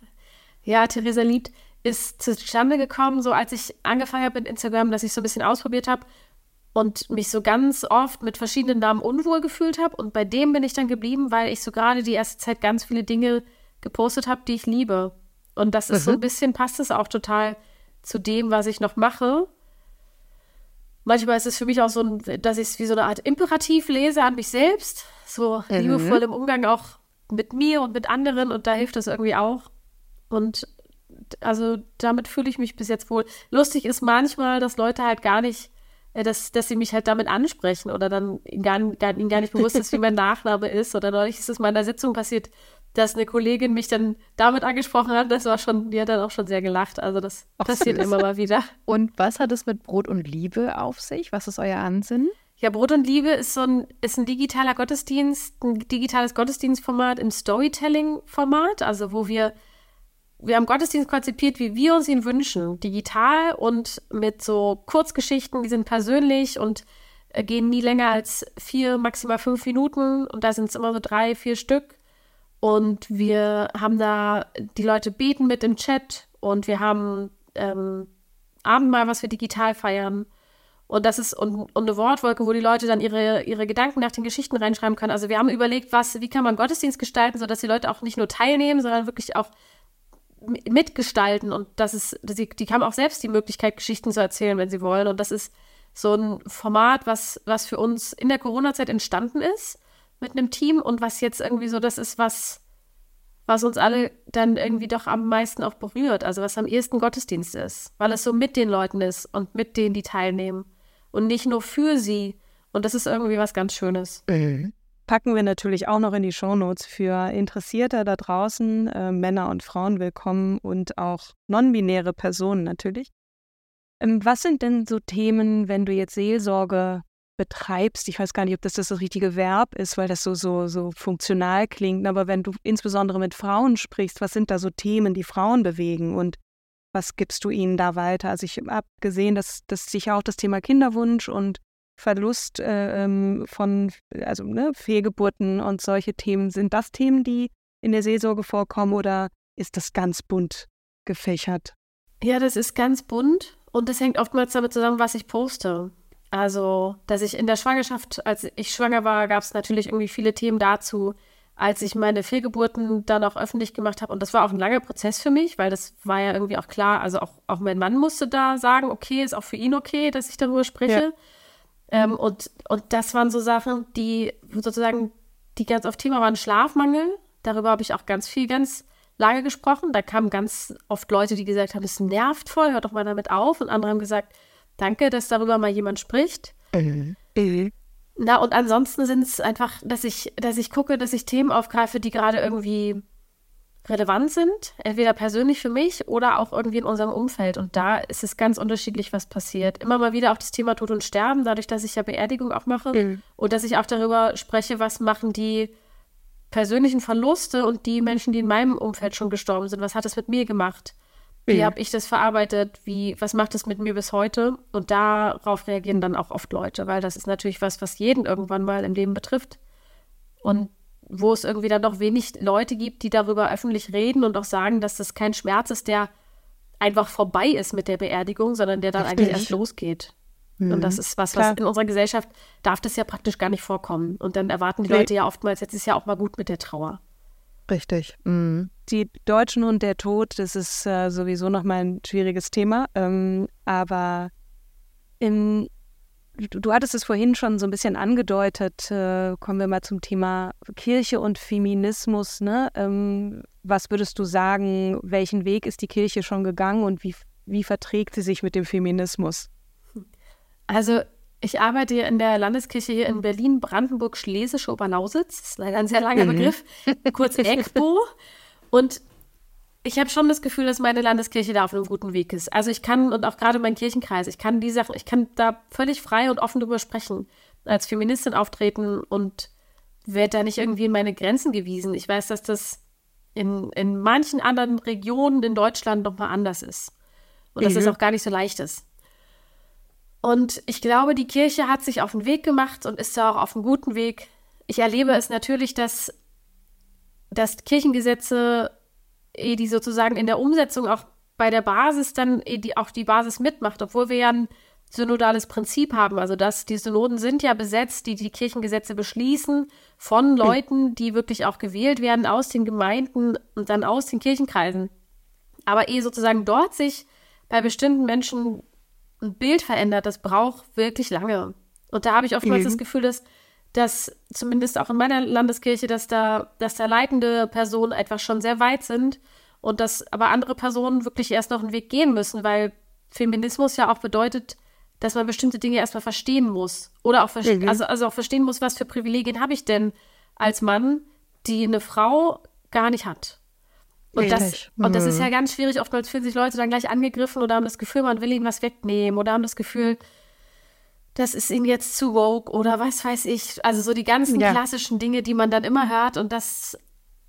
[SPEAKER 5] Ja, Theresa Liebt ist zustande gekommen, so als ich angefangen habe mit Instagram, dass ich so ein bisschen ausprobiert habe und mich so ganz oft mit verschiedenen Namen unwohl gefühlt habe. Und bei dem bin ich dann geblieben, weil ich so gerade die erste Zeit ganz viele Dinge gepostet habe, die ich liebe. Und das ist so ein bisschen, passt es auch total zu dem, was ich noch mache. Manchmal ist es für mich auch so, ein, dass ich es wie so eine Art Imperativ lese an mich selbst. So
[SPEAKER 2] Mhm.
[SPEAKER 5] liebevoll im Umgang auch mit mir und mit anderen. Und da hilft das irgendwie auch. Und also damit fühle ich mich bis jetzt wohl. Lustig ist manchmal, dass Leute halt gar nicht, äh, dass, dass sie mich halt damit ansprechen oder dann ihnen gar, gar, ihnen gar nicht bewusst ist, wie mein Nachname ist. Oder neulich ist es mal in der Sitzung passiert, dass eine Kollegin mich dann damit angesprochen hat. Das war schon, die hat dann auch schon sehr gelacht. Also das
[SPEAKER 2] Ach,
[SPEAKER 5] passiert
[SPEAKER 2] süß.
[SPEAKER 5] immer mal wieder.
[SPEAKER 2] Und was hat es mit Brot und Liebe auf sich? Was ist euer Ansinnen?
[SPEAKER 5] Ja, Brot und Liebe ist so ein, ist ein digitaler Gottesdienst, ein digitales Gottesdienstformat im Storytelling-Format, also wo wir wir haben Gottesdienst konzipiert, wie wir uns ihn wünschen, digital und mit so Kurzgeschichten, die sind persönlich und äh, gehen nie länger als vier, maximal fünf Minuten und da sind es immer so drei, vier Stück und wir haben da, die Leute beten mit im Chat und wir haben ähm, Abendmahl, was wir digital feiern und das ist und, und eine Wortwolke, wo die Leute dann ihre, ihre Gedanken nach den Geschichten reinschreiben können. Also wir haben überlegt, was, wie kann man Gottesdienst gestalten, sodass die Leute auch nicht nur teilnehmen, sondern wirklich auch mitgestalten und das ist, die, die haben auch selbst die Möglichkeit, Geschichten zu erzählen, wenn sie wollen und das ist so ein Format, was, was für uns in der Corona-Zeit entstanden ist mit einem Team und was jetzt irgendwie so das ist, was, was uns alle dann irgendwie doch am meisten auch berührt, also was am ehesten Gottesdienst ist, weil es so mit den Leuten ist und mit denen, die teilnehmen und nicht nur für sie und das ist irgendwie was ganz Schönes.
[SPEAKER 4] Mhm. Packen wir natürlich auch noch in die Shownotes für Interessierte da draußen, äh, Männer und Frauen willkommen und auch non-binäre Personen natürlich. Ähm, was sind denn so Themen, wenn du jetzt Seelsorge betreibst? Ich weiß gar nicht, ob das das richtige Verb ist, weil das so, so, so funktional klingt, aber wenn du insbesondere mit Frauen sprichst, was sind da so Themen, die Frauen bewegen und was gibst du ihnen da weiter? Also ich habe gesehen, dass, dass sich auch das Thema Kinderwunsch und Verlust äh, von also ne, Fehlgeburten und solche Themen. Sind das Themen, die in der Seelsorge vorkommen oder ist das ganz bunt gefächert?
[SPEAKER 5] Ja, das ist ganz bunt und das hängt oftmals damit zusammen, was ich poste. Also, dass ich in der Schwangerschaft, als ich schwanger war, gab es natürlich irgendwie viele Themen dazu, als ich meine Fehlgeburten dann auch öffentlich gemacht habe. Und das war auch ein langer Prozess für mich, weil das war ja irgendwie auch klar, also auch, auch mein Mann musste da sagen, okay, ist auch für ihn okay, dass ich darüber spreche. Ja. Ähm, und, und das waren so Sachen, die sozusagen, die ganz oft Thema waren, Schlafmangel. Darüber habe ich auch ganz viel, ganz lange gesprochen. Da kamen ganz oft Leute, die gesagt haben, es nervt voll, hört doch mal damit auf. Und andere haben gesagt, danke, dass darüber mal jemand spricht. Mhm. Mhm. Na, und ansonsten sind es einfach, dass ich, dass ich gucke, dass ich Themen aufgreife, die gerade irgendwie relevant sind, entweder persönlich für mich oder auch irgendwie in unserem Umfeld. Und da ist es ganz unterschiedlich, was passiert. Immer mal wieder auch das Thema Tod und Sterben, dadurch, dass ich ja Beerdigung auch mache mhm. und dass ich auch darüber spreche, was machen die persönlichen Verluste und die Menschen, die in meinem Umfeld schon gestorben sind, was hat es mit mir gemacht? Wie mhm. habe ich das verarbeitet? Wie, was macht es mit mir bis heute? Und darauf reagieren dann auch oft Leute, weil das ist natürlich was, was jeden irgendwann mal im Leben betrifft. Und wo es irgendwie dann noch wenig Leute gibt, die darüber öffentlich reden und auch sagen, dass das kein Schmerz ist, der einfach vorbei ist mit der Beerdigung, sondern der dann Richtig. eigentlich erst losgeht. Mhm. Und das ist was, was Klar. in unserer Gesellschaft darf das ja praktisch gar nicht vorkommen. Und dann erwarten die nee. Leute ja oftmals, jetzt ist ja auch mal gut mit der Trauer.
[SPEAKER 4] Richtig. Mhm. Die Deutschen und der Tod, das ist äh, sowieso nochmal ein schwieriges Thema. Ähm, aber in Du, du hattest es vorhin schon so ein bisschen angedeutet, äh, kommen wir mal zum Thema Kirche und Feminismus. Ne? Ähm, was würdest du sagen, welchen Weg ist die Kirche schon gegangen und wie, wie verträgt sie sich mit dem Feminismus?
[SPEAKER 5] Also ich arbeite in der Landeskirche hier in Berlin, Brandenburg, Schlesische Oberlausitz. Das ist leider ein sehr langer mhm. Begriff, kurz EGBO. Und ich habe schon das Gefühl, dass meine Landeskirche da auf einem guten Weg ist. Also ich kann, und auch gerade mein Kirchenkreis, ich kann die Sachen, ich kann da völlig frei und offen drüber sprechen, als Feministin auftreten und werde da nicht irgendwie in meine Grenzen gewiesen. Ich weiß, dass das in, in manchen anderen Regionen in Deutschland nochmal anders ist. Und dass mhm. das auch gar nicht so leicht ist. Und ich glaube, die Kirche hat sich auf den Weg gemacht und ist da auch auf einem guten Weg. Ich erlebe es natürlich, dass, dass Kirchengesetze die sozusagen in der Umsetzung auch bei der Basis dann die auch die Basis mitmacht, obwohl wir ja ein synodales Prinzip haben. Also dass die Synoden sind ja besetzt, die die Kirchengesetze beschließen von Leuten, die wirklich auch gewählt werden aus den Gemeinden und dann aus den Kirchenkreisen. Aber ehe sozusagen dort sich bei bestimmten Menschen ein Bild verändert, das braucht wirklich lange. Und da habe ich oftmals mhm. das Gefühl, dass dass zumindest auch in meiner Landeskirche, dass da, dass da leitende Personen einfach schon sehr weit sind und dass aber andere Personen wirklich erst noch einen Weg gehen müssen, weil Feminismus ja auch bedeutet, dass man bestimmte Dinge erstmal verstehen muss oder auch, ver- mhm. also, also auch verstehen muss, was für Privilegien habe ich denn als Mann, die eine Frau gar nicht hat. Und das, mhm. und das ist ja ganz schwierig. Oftmals fühlen sich Leute dann gleich angegriffen oder haben das Gefühl, man will ihnen was wegnehmen oder haben das Gefühl, das ist ihnen jetzt zu woke oder was weiß ich. Also so die ganzen ja. klassischen Dinge, die man dann immer hört. Und das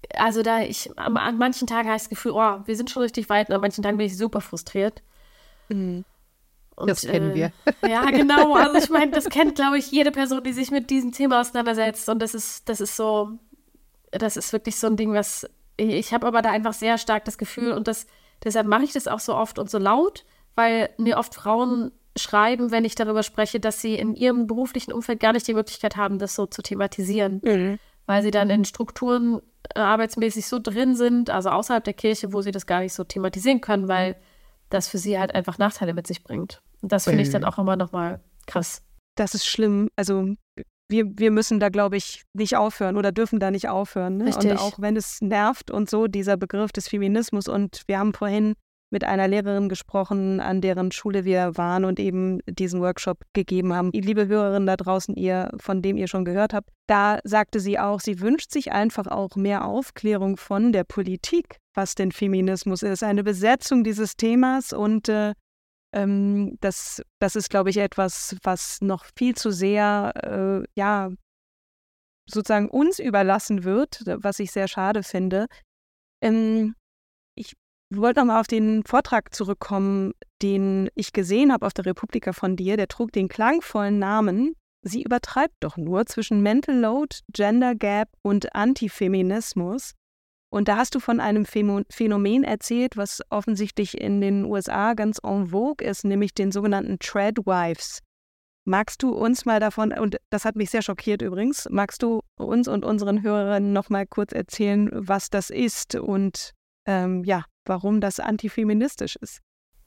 [SPEAKER 5] also da ich, an, an manchen Tagen habe ich das Gefühl, oh, wir sind schon richtig weit und an manchen Tagen bin ich super frustriert.
[SPEAKER 2] Mhm.
[SPEAKER 5] Und,
[SPEAKER 2] das kennen
[SPEAKER 5] äh,
[SPEAKER 2] wir.
[SPEAKER 5] Ja, genau. Also ich meine, das kennt, glaube ich, jede Person, die sich mit diesem Thema auseinandersetzt. Und das ist, das ist so, das ist wirklich so ein Ding, was, ich habe aber da einfach sehr stark das Gefühl und das, deshalb mache ich das auch so oft und so laut, weil mir oft Frauen schreiben, wenn ich darüber spreche, dass sie in ihrem beruflichen Umfeld gar nicht die Möglichkeit haben, das so zu thematisieren. Mhm. Weil sie dann in Strukturen äh, arbeitsmäßig so drin sind, also außerhalb der Kirche, wo sie das gar nicht so thematisieren können, weil das für sie halt einfach Nachteile mit sich bringt. Und das finde ich dann auch immer nochmal krass.
[SPEAKER 4] Das ist schlimm. Also wir, wir müssen da, glaube ich, nicht aufhören oder dürfen da nicht aufhören. Ne?
[SPEAKER 5] Richtig.
[SPEAKER 4] Und auch wenn es nervt und so, dieser Begriff des Feminismus. Und wir haben vorhin mit einer Lehrerin gesprochen, an deren Schule wir waren und eben diesen Workshop gegeben haben. Liebe Hörerinnen da draußen, ihr, von dem ihr schon gehört habt, da sagte sie auch, sie wünscht sich einfach auch mehr Aufklärung von der Politik, was denn Feminismus ist, eine Besetzung dieses Themas und äh, ähm, das, das ist, glaube ich, etwas, was noch viel zu sehr, äh, ja, sozusagen uns überlassen wird, was ich sehr schade finde. Ähm, ich Ich wollte nochmal auf den Vortrag zurückkommen, den ich gesehen habe auf der Republika von dir. Der trug den klangvollen Namen „Sie übertreibt doch nur" zwischen Mental Load, Gender Gap und Antifeminismus. Und da hast du von einem Phänomen erzählt, was offensichtlich in den U S A ganz en vogue ist, nämlich den sogenannten Treadwives. Magst du uns mal davon, und das hat mich sehr schockiert übrigens, magst du uns und unseren Hörerinnen noch mal kurz erzählen, was das ist und ähm, ja, warum das antifeministisch ist?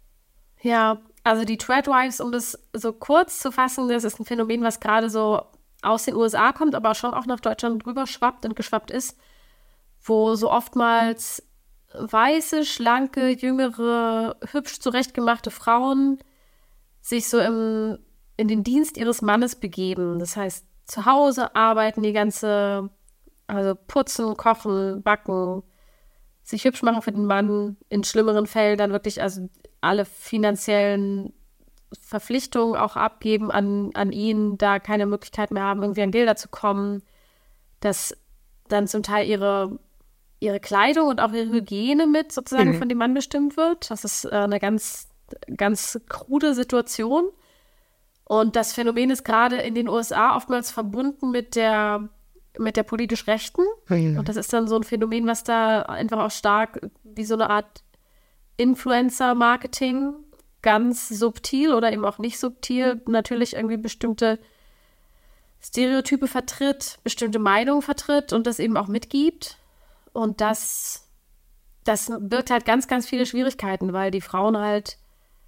[SPEAKER 5] Ja, also die Treadwives, um das so kurz zu fassen, das ist ein Phänomen, was gerade so aus den U S A kommt, aber schon auch nach Deutschland rüber schwappt und geschwappt ist, wo so oftmals weiße, schlanke, jüngere, hübsch zurechtgemachte Frauen sich so im, in den Dienst ihres Mannes begeben. Das heißt, zu Hause arbeiten die ganze, also putzen, kochen, backen, sich hübsch machen für den Mann, in schlimmeren Fällen dann wirklich also alle finanziellen Verpflichtungen auch abgeben an, an ihn, da keine Möglichkeit mehr haben, irgendwie an Gelder zu kommen, dass dann zum Teil ihre, ihre Kleidung und auch ihre Hygiene mit sozusagen mhm. von dem Mann bestimmt wird. Das ist äh, eine ganz, ganz krude Situation. Und das Phänomen ist gerade in den U S A oftmals verbunden mit der mit der politisch Rechten. Mhm. Und das ist dann so ein Phänomen, was da einfach auch stark wie so eine Art Influencer-Marketing ganz subtil oder eben auch nicht subtil natürlich irgendwie bestimmte Stereotype vertritt, bestimmte Meinungen vertritt und das eben auch mitgibt. Und das, das birgt halt ganz, ganz viele Schwierigkeiten, weil die Frauen halt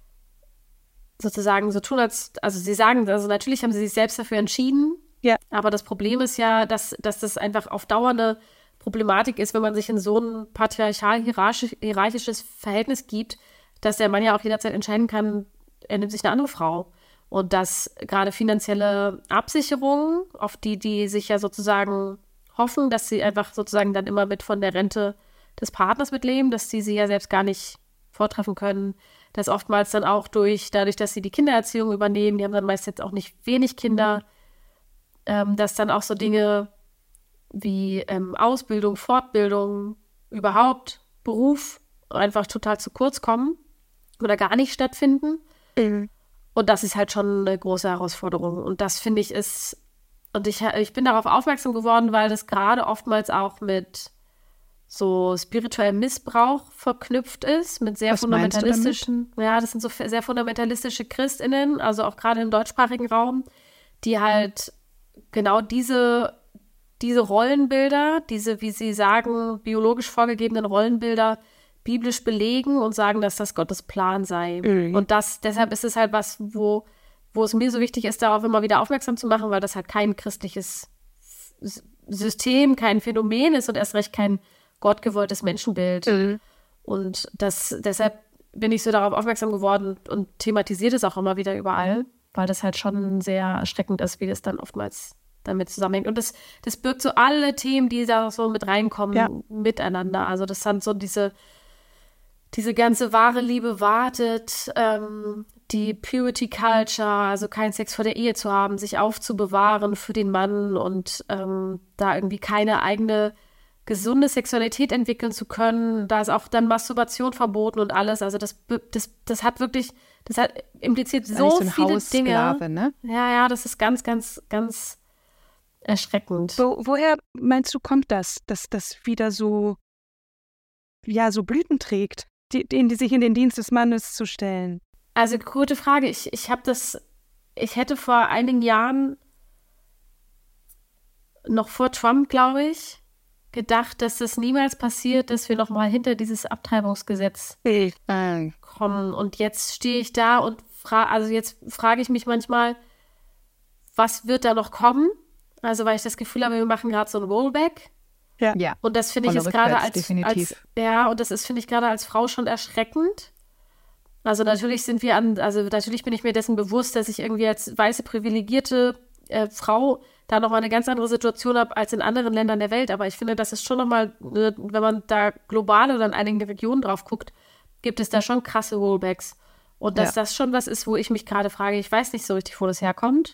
[SPEAKER 5] sozusagen so tun, als, also sie sagen, also natürlich haben sie sich selbst dafür entschieden, ja. Aber das Problem ist ja, dass, dass das einfach auf Dauer eine Problematik ist, wenn man sich in so ein patriarchal-hierarchisches Verhältnis gibt, dass der Mann ja auch jederzeit entscheiden kann, er nimmt sich eine andere Frau. Und dass gerade finanzielle Absicherungen, auf die die sich ja sozusagen hoffen, dass sie einfach sozusagen dann immer mit von der Rente des Partners mitleben, dass sie sie ja selbst gar nicht vortreffen können, dass oftmals dann auch durch, dadurch, dass sie die Kindererziehung übernehmen, die haben dann meist jetzt auch nicht wenig Kinder, ähm, dass dann auch so Dinge wie ähm, Ausbildung, Fortbildung, überhaupt Beruf einfach total zu kurz kommen oder gar nicht stattfinden. Mhm. Und das ist halt schon eine große Herausforderung. Und das finde ich ist, und ich, ich bin darauf aufmerksam geworden, weil das gerade oftmals auch mit so spirituellem Missbrauch verknüpft ist, mit sehr
[SPEAKER 4] Was
[SPEAKER 5] fundamentalistischen, ja, das sind so sehr fundamentalistische ChristInnen, also auch gerade im deutschsprachigen Raum, die halt genau diese, diese Rollenbilder, diese, wie sie sagen, biologisch vorgegebenen Rollenbilder biblisch belegen und sagen, dass das Gottes Plan sei. Mhm. Und das, deshalb ist es halt was, wo, wo es mir so wichtig ist, darauf immer wieder aufmerksam zu machen, weil das halt kein christliches System, kein Phänomen ist und erst recht kein gottgewolltes Menschenbild. Mhm. Und das, deshalb bin ich so darauf aufmerksam geworden und thematisiert es auch immer wieder überall, weil das halt schon sehr erschreckend ist, wie das dann oftmals damit zusammenhängt. Und das, das birgt so alle Themen, die da so mit reinkommen, ja. miteinander. Also das sind so diese, diese ganze wahre Liebe wartet, ähm, die Purity Culture, also keinen Sex vor der Ehe zu haben, sich aufzubewahren für den Mann und ähm, da irgendwie keine eigene gesunde Sexualität entwickeln zu können. Da ist auch dann Masturbation verboten und alles. Also das, das, das hat wirklich, das hat impliziert so, so viele Dinge.
[SPEAKER 2] Ne?
[SPEAKER 5] Ja, ja, das ist ganz, ganz, ganz erschreckend.
[SPEAKER 4] Wo, woher meinst du, kommt das, dass das wieder so, ja, so Blüten trägt, die, die, die sich in den Dienst des Mannes zu stellen?
[SPEAKER 5] Also, gute Frage. Ich, ich habe das, ich hätte vor einigen Jahren, noch vor Trump, glaube ich, gedacht, dass das niemals passiert, dass wir nochmal hinter dieses Abtreibungsgesetz
[SPEAKER 4] Hey.
[SPEAKER 5] kommen. Und jetzt stehe ich da und frage, also jetzt frage ich mich manchmal, was wird da noch kommen? Also, weil ich das Gefühl habe, wir machen gerade so ein Rollback.
[SPEAKER 4] Ja.
[SPEAKER 2] Ja.
[SPEAKER 5] Und das finde ich
[SPEAKER 2] Volle
[SPEAKER 5] jetzt gerade
[SPEAKER 2] rückwärts,
[SPEAKER 5] als,
[SPEAKER 2] definitiv.
[SPEAKER 5] als, ja, und das ist, finde ich gerade als Frau schon erschreckend. Also natürlich sind wir an, also natürlich bin ich mir dessen bewusst, dass ich irgendwie als weiße, privilegierte äh, Frau da nochmal eine ganz andere Situation habe als in anderen Ländern der Welt. Aber ich finde, das ist schon nochmal, ne, wenn man da global oder in einigen Regionen drauf guckt, gibt es da schon krasse Rollbacks. Und dass
[SPEAKER 2] Ja.
[SPEAKER 5] das schon was ist, wo ich mich gerade frage, ich weiß nicht so richtig, wo das herkommt.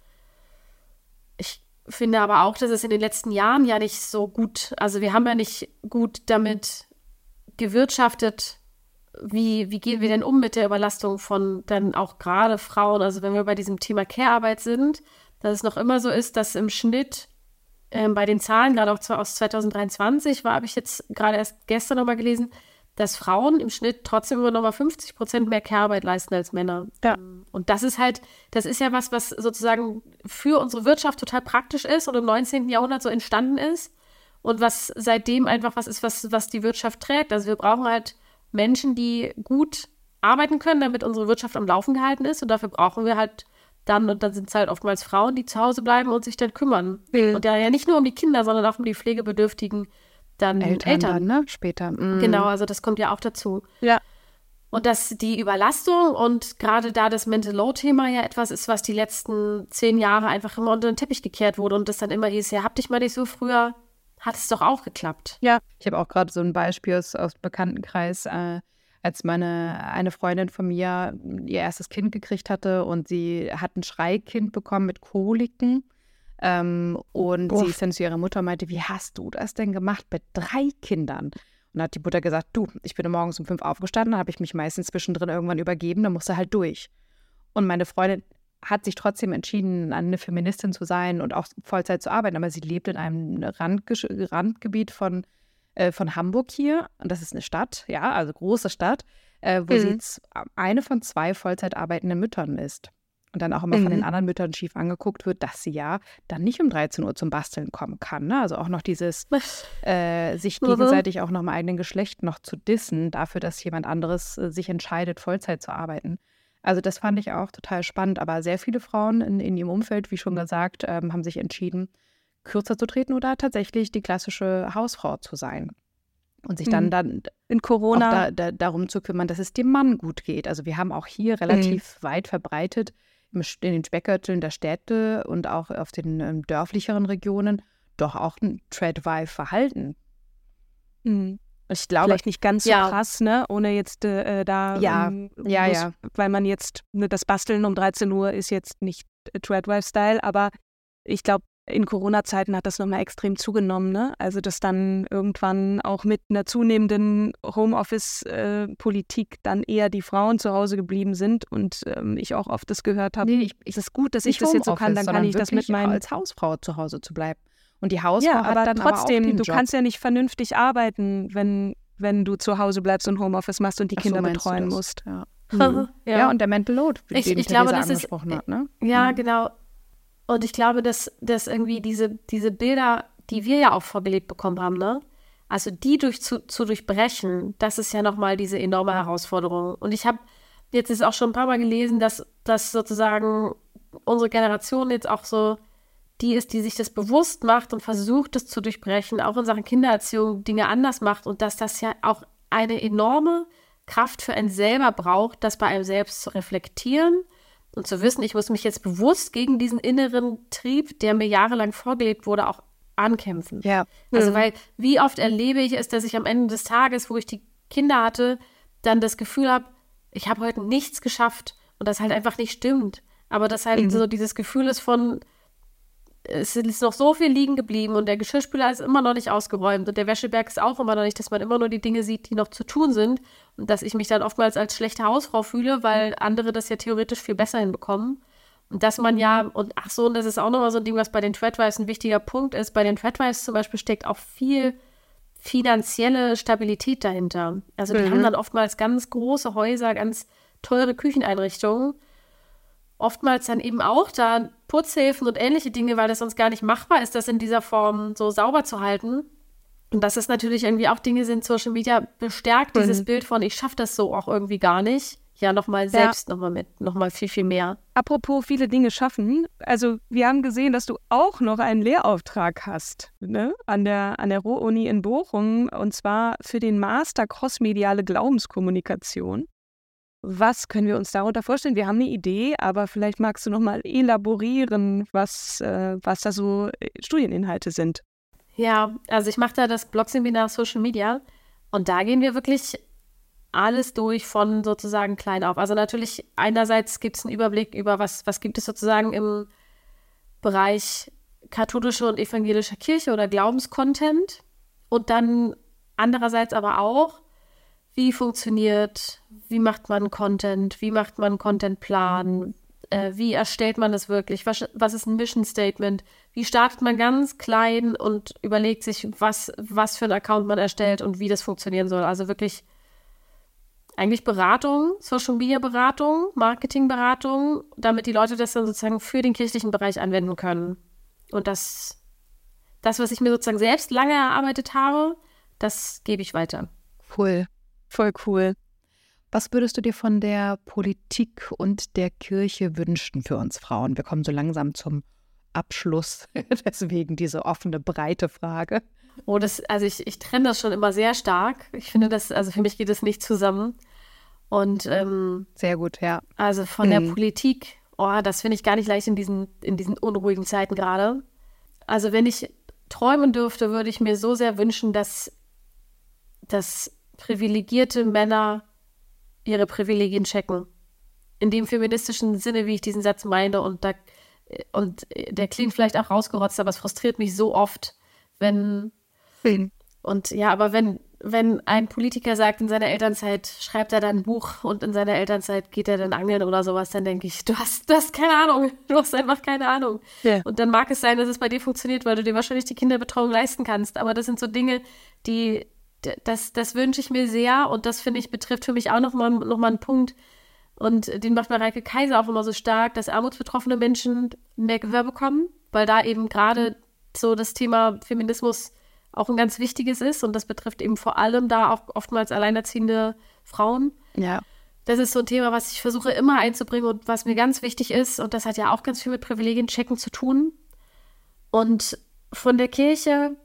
[SPEAKER 5] Ich finde aber auch, dass es in den letzten Jahren ja nicht so gut, also wir haben ja nicht gut damit gewirtschaftet, wie, wie gehen wir denn um mit der Überlastung von dann auch gerade Frauen, also wenn wir bei diesem Thema Care-Arbeit sind, dass es noch immer so ist, dass im Schnitt ähm, bei den Zahlen, gerade auch zwar aus zwanzig dreiundzwanzig, war, habe ich jetzt gerade erst gestern nochmal gelesen, dass Frauen im Schnitt trotzdem immer nochmal fünfzig Prozent mehr Care-Arbeit leisten als Männer.
[SPEAKER 4] Ja.
[SPEAKER 5] Und das ist halt, das ist ja was, was sozusagen für unsere Wirtschaft total praktisch ist und im neunzehnten Jahrhundert so entstanden ist und was seitdem einfach was ist, was, was die Wirtschaft trägt. Also wir brauchen halt Menschen, die gut arbeiten können, damit unsere Wirtschaft am Laufen gehalten ist und dafür brauchen wir halt dann, und dann sind es halt oftmals Frauen, die zu Hause bleiben und sich dann kümmern.
[SPEAKER 4] Mhm.
[SPEAKER 5] Und ja, ja nicht nur um die Kinder, sondern auch um die pflegebedürftigen dann
[SPEAKER 2] Eltern,
[SPEAKER 5] Eltern.
[SPEAKER 2] dann, ne? Später. Mm.
[SPEAKER 5] Genau, also das kommt ja auch dazu.
[SPEAKER 4] Ja.
[SPEAKER 5] Und dass die Überlastung und gerade da das Mental Load-Thema ja etwas ist, was die letzten zehn Jahre einfach immer unter den Teppich gekehrt wurde und das dann immer hieß, ja, hab dich mal nicht so, früher hat es doch auch geklappt.
[SPEAKER 2] Ich habe auch gerade so ein Beispiel aus, aus dem Bekanntenkreis, äh, als meine eine Freundin von mir ihr erstes Kind gekriegt hatte und sie hat ein Schreikind bekommen mit Koliken. Ähm, und
[SPEAKER 4] Uff.
[SPEAKER 2] sie ist dann zu ihrer Mutter und meinte, wie hast du das denn gemacht mit drei Kindern? Und dann hat die Mutter gesagt, du, ich bin morgens um fünf aufgestanden, habe ich mich meistens zwischendrin irgendwann übergeben, dann musste halt durch. Und meine Freundin hat sich trotzdem entschieden, eine Feministin zu sein und auch Vollzeit zu arbeiten, aber sie lebt in einem Randgesch- Randgebiet von, äh, von Hamburg hier. Und das ist eine Stadt, ja, also große Stadt, äh, wo
[SPEAKER 4] Mhm.
[SPEAKER 2] sie z- eine von zwei Vollzeit arbeitenden Müttern ist. Und dann auch immer von
[SPEAKER 4] Mhm.
[SPEAKER 2] den anderen Müttern schief angeguckt wird, dass sie ja dann nicht um dreizehn Uhr zum Basteln kommen kann. Ne? Also auch noch dieses, äh, sich
[SPEAKER 5] Mhm.
[SPEAKER 2] gegenseitig auch noch im eigenen Geschlecht noch zu dissen, dafür, dass jemand anderes äh, sich entscheidet, Vollzeit zu arbeiten. Also das fand ich auch total spannend. Aber sehr viele Frauen in, in ihrem Umfeld, wie schon gesagt, ähm, haben sich entschieden, kürzer zu treten oder tatsächlich die klassische Hausfrau zu sein. Und sich dann,
[SPEAKER 4] Mhm.
[SPEAKER 2] dann
[SPEAKER 4] In
[SPEAKER 2] auch
[SPEAKER 4] Corona.
[SPEAKER 2] da, da, darum zu kümmern, dass es dem Mann gut geht. Also wir haben auch hier relativ weit verbreitet im Sch- in den Speckgürteln der Städte und auch auf den ähm, dörflicheren Regionen doch auch ein Tradwife-Verhalten.
[SPEAKER 4] Mhm.
[SPEAKER 2] Ich glaube,
[SPEAKER 4] Vielleicht nicht ganz so
[SPEAKER 5] Ja.
[SPEAKER 4] krass, ne? Ohne jetzt äh, da,
[SPEAKER 2] Ja,
[SPEAKER 4] ähm,
[SPEAKER 2] ja,
[SPEAKER 4] bloß,
[SPEAKER 2] ja.
[SPEAKER 4] weil man jetzt, ne, das Basteln um dreizehn Uhr ist jetzt nicht äh, Tradwife-Style, aber ich glaube, in Corona-Zeiten hat das nochmal extrem zugenommen, ne? Also, dass dann irgendwann auch mit einer zunehmenden Homeoffice-Politik dann eher die Frauen zu Hause geblieben sind und ähm, ich auch oft das gehört habe,
[SPEAKER 2] nee, ich, ich,
[SPEAKER 4] es ist gut, dass ich
[SPEAKER 2] nicht
[SPEAKER 4] das jetzt so kann,
[SPEAKER 2] Homeoffice,
[SPEAKER 4] dann kann ich
[SPEAKER 2] sondern
[SPEAKER 4] das mit
[SPEAKER 2] wirklich
[SPEAKER 4] meinen...
[SPEAKER 2] als Hausfrau zu Hause zu bleiben. Und die Hausfrau
[SPEAKER 4] Ja,
[SPEAKER 2] hat
[SPEAKER 4] aber
[SPEAKER 2] dann
[SPEAKER 4] trotzdem,
[SPEAKER 2] aber auch den
[SPEAKER 4] du
[SPEAKER 2] Job.
[SPEAKER 4] kannst ja nicht vernünftig arbeiten, wenn, wenn du zu Hause bleibst und Homeoffice machst und die
[SPEAKER 2] Ach so,
[SPEAKER 4] Kinder
[SPEAKER 2] meinst du
[SPEAKER 4] betreuen
[SPEAKER 2] das?
[SPEAKER 4] musst.
[SPEAKER 2] Ja.
[SPEAKER 4] Mhm.
[SPEAKER 5] ja.
[SPEAKER 2] Ja, und der Mental Load,
[SPEAKER 5] Ich-
[SPEAKER 2] den
[SPEAKER 5] ich
[SPEAKER 2] Theresa
[SPEAKER 5] glaube, das ist-
[SPEAKER 2] angesprochen hat. Ne?
[SPEAKER 5] Ja,
[SPEAKER 2] Mhm.
[SPEAKER 5] genau. Und ich glaube, dass, dass irgendwie diese, diese Bilder, die wir ja auch vorgelebt bekommen haben, ne? Also die durch, zu, zu durchbrechen, das ist ja nochmal diese enorme Herausforderung. Und ich habe jetzt ist auch schon ein paar Mal gelesen, dass, dass sozusagen unsere Generation jetzt auch so die ist, die sich das bewusst macht und versucht, das zu durchbrechen, auch in Sachen Kindererziehung Dinge anders macht und dass das ja auch eine enorme Kraft für einen selber braucht, das bei einem selbst zu reflektieren und zu wissen, ich muss mich jetzt bewusst gegen diesen inneren Trieb, der mir jahrelang vorgelebt wurde, auch ankämpfen.
[SPEAKER 2] Ja.
[SPEAKER 5] Also
[SPEAKER 4] Mhm.
[SPEAKER 5] weil, wie oft erlebe ich es, dass ich am Ende des Tages, wo ich die Kinder hatte, dann das Gefühl habe, ich habe heute nichts geschafft und das halt einfach nicht stimmt. Aber das halt
[SPEAKER 4] Mhm.
[SPEAKER 5] so dieses Gefühl ist von, es ist noch so viel liegen geblieben und der Geschirrspüler ist immer noch nicht ausgeräumt und der Wäscheberg ist auch immer noch nicht, dass man immer nur die Dinge sieht, die noch zu tun sind und dass ich mich dann oftmals als schlechte Hausfrau fühle, weil andere das ja theoretisch viel besser hinbekommen. Und dass man ja, und ach so, und das ist auch nochmal so ein Ding, was bei den Tradwives ein wichtiger Punkt ist, bei den Tradwives zum Beispiel steckt auch viel finanzielle Stabilität dahinter. Also die
[SPEAKER 2] Mhm.
[SPEAKER 5] haben dann oftmals ganz große Häuser, ganz teure Kücheneinrichtungen, oftmals dann eben auch da Putzhilfen und ähnliche Dinge, weil das sonst gar nicht machbar ist, das in dieser Form so sauber zu halten. Und dass es natürlich irgendwie auch Dinge sind, Social Media bestärkt dieses
[SPEAKER 2] Mhm.
[SPEAKER 5] Bild von, ich schaffe das so auch irgendwie gar nicht. Ja, nochmal selbst nochmal mit, nochmal viel, viel mehr.
[SPEAKER 4] Apropos viele Dinge schaffen, also wir haben gesehen, dass du auch noch einen Lehrauftrag hast, ne? an der, an der Ruhr-Uni in Bochum, und zwar für den Master Crossmediale Glaubenskommunikation. Was können wir uns darunter vorstellen? Wir haben eine Idee, aber vielleicht magst du noch mal elaborieren, was, äh, was da so äh, Studieninhalte sind.
[SPEAKER 5] Ja, also ich mache da das Blog-Seminar Social Media und da gehen wir wirklich alles durch von sozusagen klein auf. Also natürlich einerseits gibt es einen Überblick über, was, was gibt es sozusagen im Bereich katholische und evangelische Kirche oder Glaubenscontent und dann andererseits aber auch, wie funktioniert, wie macht man Content, wie macht man einen Contentplan, äh, wie erstellt man das wirklich, was, was ist ein Mission Statement, wie startet man ganz klein und überlegt sich, was, was für einen Account man erstellt und wie das funktionieren soll. Also wirklich eigentlich Beratung, Social Media Beratung, Marketingberatung, damit die Leute das dann sozusagen für den kirchlichen Bereich anwenden können. Und das, das, was ich mir sozusagen selbst lange erarbeitet habe, das gebe ich weiter.
[SPEAKER 2] Cool.
[SPEAKER 4] Voll cool.
[SPEAKER 2] Was würdest du dir von der Politik und der Kirche wünschen für uns Frauen? Wir kommen so langsam zum Abschluss, deswegen diese offene, breite Frage.
[SPEAKER 5] Oh, das, also ich, ich trenne das schon immer sehr stark. Ich finde das, also für mich geht es nicht zusammen. Und ähm,
[SPEAKER 2] Sehr gut, ja.
[SPEAKER 5] also von der
[SPEAKER 2] Mhm.
[SPEAKER 5] Politik, oh, das finde ich gar nicht leicht in diesen, in diesen unruhigen Zeiten gerade. Also wenn ich träumen dürfte, würde ich mir so sehr wünschen, dass, dass privilegierte Männer ihre Privilegien checken. In dem feministischen Sinne, wie ich diesen Satz meine. Und, da, und der klingt vielleicht auch rausgerotzt, aber es frustriert mich so oft, wenn Und ja, aber wenn, wenn ein Politiker sagt, in seiner Elternzeit schreibt er dann ein Buch und in seiner Elternzeit geht er dann angeln oder sowas, dann denke ich, du hast, du hast keine Ahnung. Du hast einfach keine Ahnung.
[SPEAKER 4] Ja.
[SPEAKER 5] Und dann mag es sein, dass es bei dir funktioniert, weil du dir wahrscheinlich die Kinderbetreuung leisten kannst. Aber das sind so Dinge, die, d- das, das wünsche ich mir sehr. Und das, finde ich, betrifft für mich auch nochmal noch mal einen Punkt. Und den macht Mareike Kaiser auch immer so stark, dass armutsbetroffene Menschen mehr Gehör bekommen, weil da eben gerade so das Thema Feminismus auch ein ganz wichtiges ist und das betrifft eben vor allem da auch oftmals alleinerziehende Frauen.
[SPEAKER 2] Ja.
[SPEAKER 5] Das ist so ein Thema, was ich versuche immer einzubringen und was mir ganz wichtig ist und das hat ja auch ganz viel mit Privilegien-Checken zu tun. Und von der Kirche,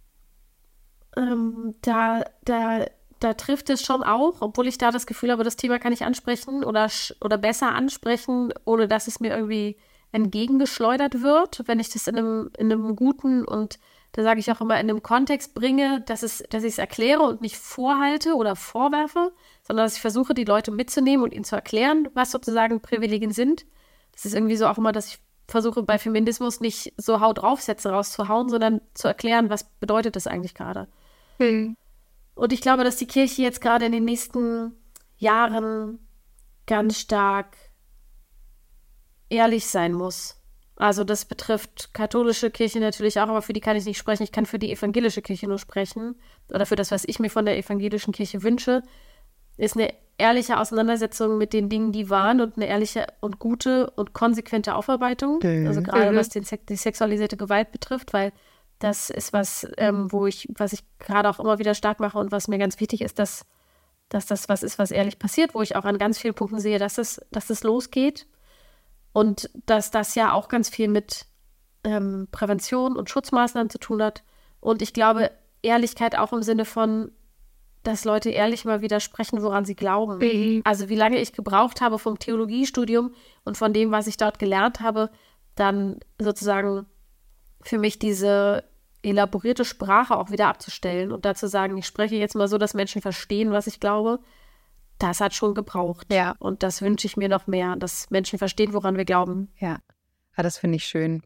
[SPEAKER 5] ähm, da, da, da trifft es schon auch, obwohl ich da das Gefühl habe, das Thema kann ich ansprechen oder, sch- oder besser ansprechen, ohne dass es mir irgendwie entgegengeschleudert wird, wenn ich das in einem, in einem guten und da sage ich auch immer, in einem Kontext bringe, dass, es, dass ich es erkläre und nicht vorhalte oder vorwerfe, sondern dass ich versuche, die Leute mitzunehmen und ihnen zu erklären, was sozusagen Privilegien sind. Das ist irgendwie so auch immer, dass ich versuche, bei Feminismus nicht so Haut draufsätze rauszuhauen, sondern zu erklären, was bedeutet das eigentlich gerade.
[SPEAKER 2] Mhm.
[SPEAKER 5] Und ich glaube, dass die Kirche jetzt gerade in den nächsten Jahren ganz stark ehrlich sein muss. Also das betrifft katholische Kirche natürlich auch, aber für die kann ich nicht sprechen. Ich kann für die evangelische Kirche nur sprechen. Oder für das, was ich mir von der evangelischen Kirche wünsche, ist eine ehrliche Auseinandersetzung mit den Dingen, die waren und eine ehrliche und gute und konsequente Aufarbeitung.
[SPEAKER 2] Mhm.
[SPEAKER 5] Also gerade
[SPEAKER 2] Mhm.
[SPEAKER 5] was den, Sex- die sexualisierte Gewalt betrifft, weil das ist was, ähm, wo ich, was ich gerade auch immer wieder stark mache und was mir ganz wichtig ist, dass, dass das was ist, was ehrlich passiert, wo ich auch an ganz vielen Punkten sehe, dass es, dass es losgeht. Und dass das ja auch ganz viel mit ähm, Prävention und Schutzmaßnahmen zu tun hat. Und ich glaube, Ehrlichkeit auch im Sinne von, dass Leute ehrlich mal widersprechen, woran sie glauben.
[SPEAKER 2] Mhm.
[SPEAKER 5] Also wie lange ich gebraucht habe vom Theologiestudium und von dem, was ich dort gelernt habe, dann sozusagen für mich diese elaborierte Sprache auch wieder abzustellen und dazu sagen, ich spreche jetzt mal so, dass Menschen verstehen, was ich glaube. Das hat schon gebraucht.
[SPEAKER 2] Ja.
[SPEAKER 5] Und das wünsche ich mir noch mehr, dass Menschen verstehen, woran wir glauben.
[SPEAKER 2] Ja, ah, das finde ich schön.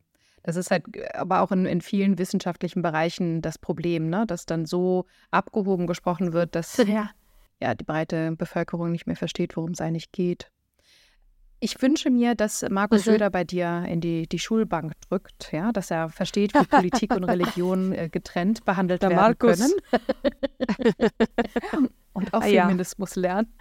[SPEAKER 2] Das ist halt aber auch in, in vielen wissenschaftlichen Bereichen das Problem, ne? Dass dann so abgehoben gesprochen wird, dass
[SPEAKER 5] Ja.
[SPEAKER 2] ja, die breite Bevölkerung nicht mehr versteht, worum es eigentlich geht. Ich wünsche mir, dass Markus
[SPEAKER 5] Mhm.
[SPEAKER 2] Söder bei dir in die, die Schulbank drückt, ja, dass er versteht, wie Politik und Religion äh, getrennt behandelt
[SPEAKER 4] Der
[SPEAKER 2] werden
[SPEAKER 4] Markus.
[SPEAKER 2] können. Und auch
[SPEAKER 4] Ah, ja.
[SPEAKER 2] Feminismus lernen.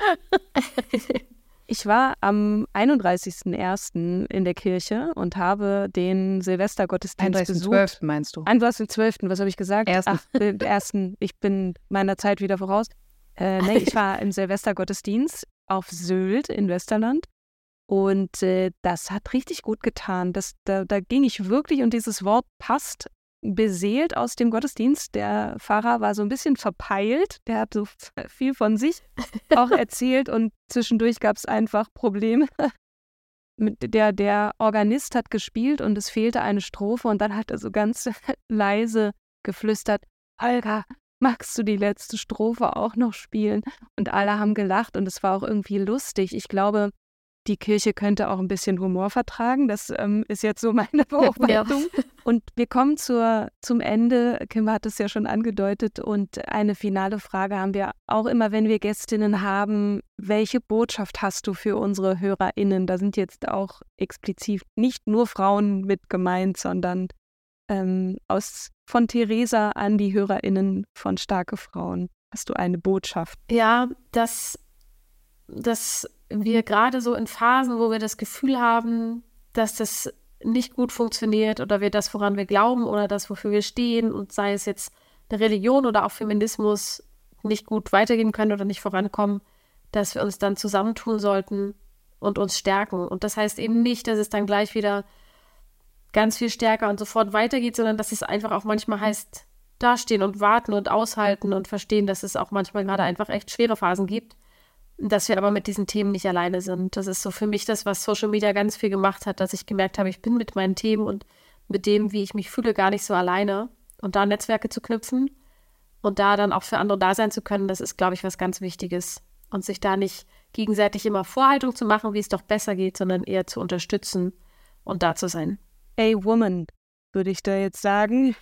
[SPEAKER 4] Ich war am einunddreißigsten ersten in der Kirche und habe den Silvestergottesdienst
[SPEAKER 2] einunddreißigsten
[SPEAKER 4] besucht.
[SPEAKER 2] zwölften meinst du?
[SPEAKER 4] einunddreißigsten zwölften, was habe ich gesagt?
[SPEAKER 2] Ersten.
[SPEAKER 4] Ach, den ersten. Ich bin meiner Zeit wieder voraus. Äh, nee, ich war im Silvestergottesdienst auf Sylt in Westerland und äh, das hat richtig gut getan. Das, da, da ging ich wirklich, und dieses Wort passt, beseelt aus dem Gottesdienst. Der Pfarrer war so ein bisschen verpeilt, der hat so viel von sich auch erzählt und zwischendurch gab es einfach Probleme. Mit der, der Organist hat gespielt und es fehlte eine Strophe und dann hat er so ganz leise geflüstert: Olga, magst du die letzte Strophe auch noch spielen? Und alle haben gelacht und es war auch irgendwie lustig. Ich glaube, die Kirche könnte auch ein bisschen Humor vertragen. Das ähm, ist jetzt so meine Beobachtung. Und wir kommen zur, zum Ende. Kim hat es ja schon angedeutet. Und eine finale Frage haben wir auch immer, wenn wir Gästinnen haben. Welche Botschaft hast du für unsere HörerInnen? Da sind jetzt auch explizit nicht nur Frauen mit gemeint, sondern ähm, aus, von Theresa an die HörerInnen von Starke Frauen. Hast du eine Botschaft?
[SPEAKER 5] Ja, dass, dass wir gerade so in Phasen, wo wir das Gefühl haben, dass das nicht gut funktioniert oder wir das, woran wir glauben oder das, wofür wir stehen, und sei es jetzt eine Religion oder auch Feminismus, nicht gut weitergehen können oder nicht vorankommen, dass wir uns dann zusammentun sollten und uns stärken. Und das heißt eben nicht, dass es dann gleich wieder ganz viel stärker und sofort weitergeht, sondern dass es einfach auch manchmal heißt, dastehen und warten und aushalten und verstehen, dass es auch manchmal gerade einfach echt schwere Phasen gibt. Dass wir aber mit diesen Themen nicht alleine sind. Das ist so für mich das, was Social Media ganz viel gemacht hat, dass ich gemerkt habe, ich bin mit meinen Themen und mit dem, wie ich mich fühle, gar nicht so alleine. Und da Netzwerke zu knüpfen und da dann auch für andere da sein zu können, das ist, glaube ich, was ganz Wichtiges. Und sich da nicht gegenseitig immer Vorhaltung zu machen, wie es doch besser geht, sondern eher zu unterstützen und da zu sein.
[SPEAKER 4] A woman, würde ich da jetzt sagen.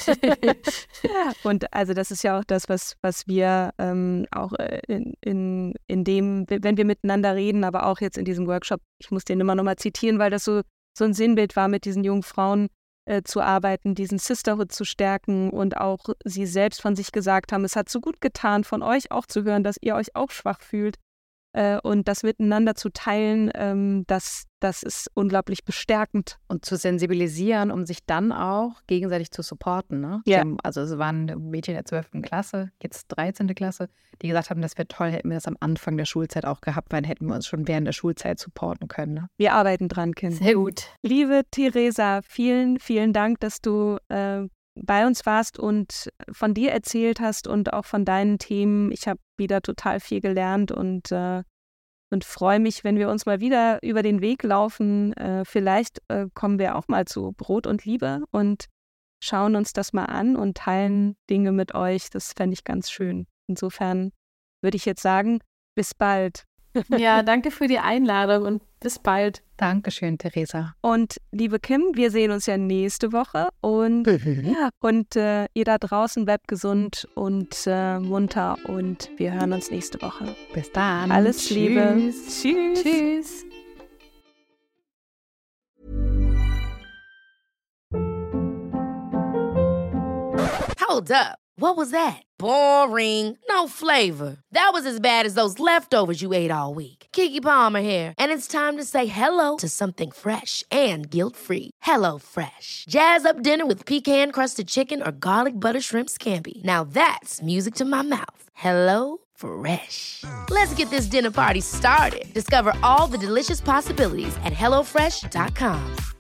[SPEAKER 4] Und also das ist ja auch das, was, was wir ähm, auch in, in, in dem, wenn wir miteinander reden, aber auch jetzt in diesem Workshop, ich muss den immer nochmal zitieren, weil das so, so ein Sinnbild war, mit diesen jungen Frauen äh, zu arbeiten, diesen Sisterhood zu stärken und auch sie selbst von sich gesagt haben, es hat so gut getan, von euch auch zu hören, dass ihr euch auch schwach fühlt. Äh, und das miteinander zu teilen, ähm, das, das ist unglaublich bestärkend.
[SPEAKER 2] Und zu sensibilisieren, um sich dann auch gegenseitig zu supporten. Ne?
[SPEAKER 4] Ja.
[SPEAKER 2] Haben, also es waren Mädchen der zwölften Klasse, jetzt dreizehnte Klasse, die gesagt haben, das wäre toll, hätten wir das am Anfang der Schulzeit auch gehabt, weil dann hätten wir uns schon während der Schulzeit supporten können. Ne?
[SPEAKER 4] Wir arbeiten dran, Kind.
[SPEAKER 5] Sehr gut.
[SPEAKER 4] Liebe Theresa, vielen, vielen Dank, dass du äh, bei uns warst und von dir erzählt hast und auch von deinen Themen. Ich habe wieder total viel gelernt und, äh, und freue mich, wenn wir uns mal wieder über den Weg laufen. Äh, vielleicht äh, kommen wir auch mal zu Brot und Liebe und schauen uns das mal an und teilen Dinge mit euch. Das fände ich ganz schön. Insofern würde ich jetzt sagen, bis bald.
[SPEAKER 5] Ja, danke für die Einladung und bis bald.
[SPEAKER 2] Dankeschön, Theresa.
[SPEAKER 4] Und liebe Kim, wir sehen uns ja nächste Woche und, und äh, ihr da draußen bleibt gesund und äh, munter und wir hören uns nächste Woche.
[SPEAKER 2] Bis dann.
[SPEAKER 4] Alles
[SPEAKER 2] Tschüss.
[SPEAKER 4] Liebe. Tschüss.
[SPEAKER 5] Tschüss.
[SPEAKER 3] Hold up. What was that? Boring. No flavor. That was as bad as those leftovers you ate all week. Keke Palmer here, and it's time to say hello to something fresh and guilt-free. Hello Fresh. Jazz up dinner with pecan-crusted chicken or garlic butter shrimp scampi. Now that's music to my mouth. Hello Fresh. Let's get this dinner party started. Discover all the delicious possibilities at hello fresh dot com.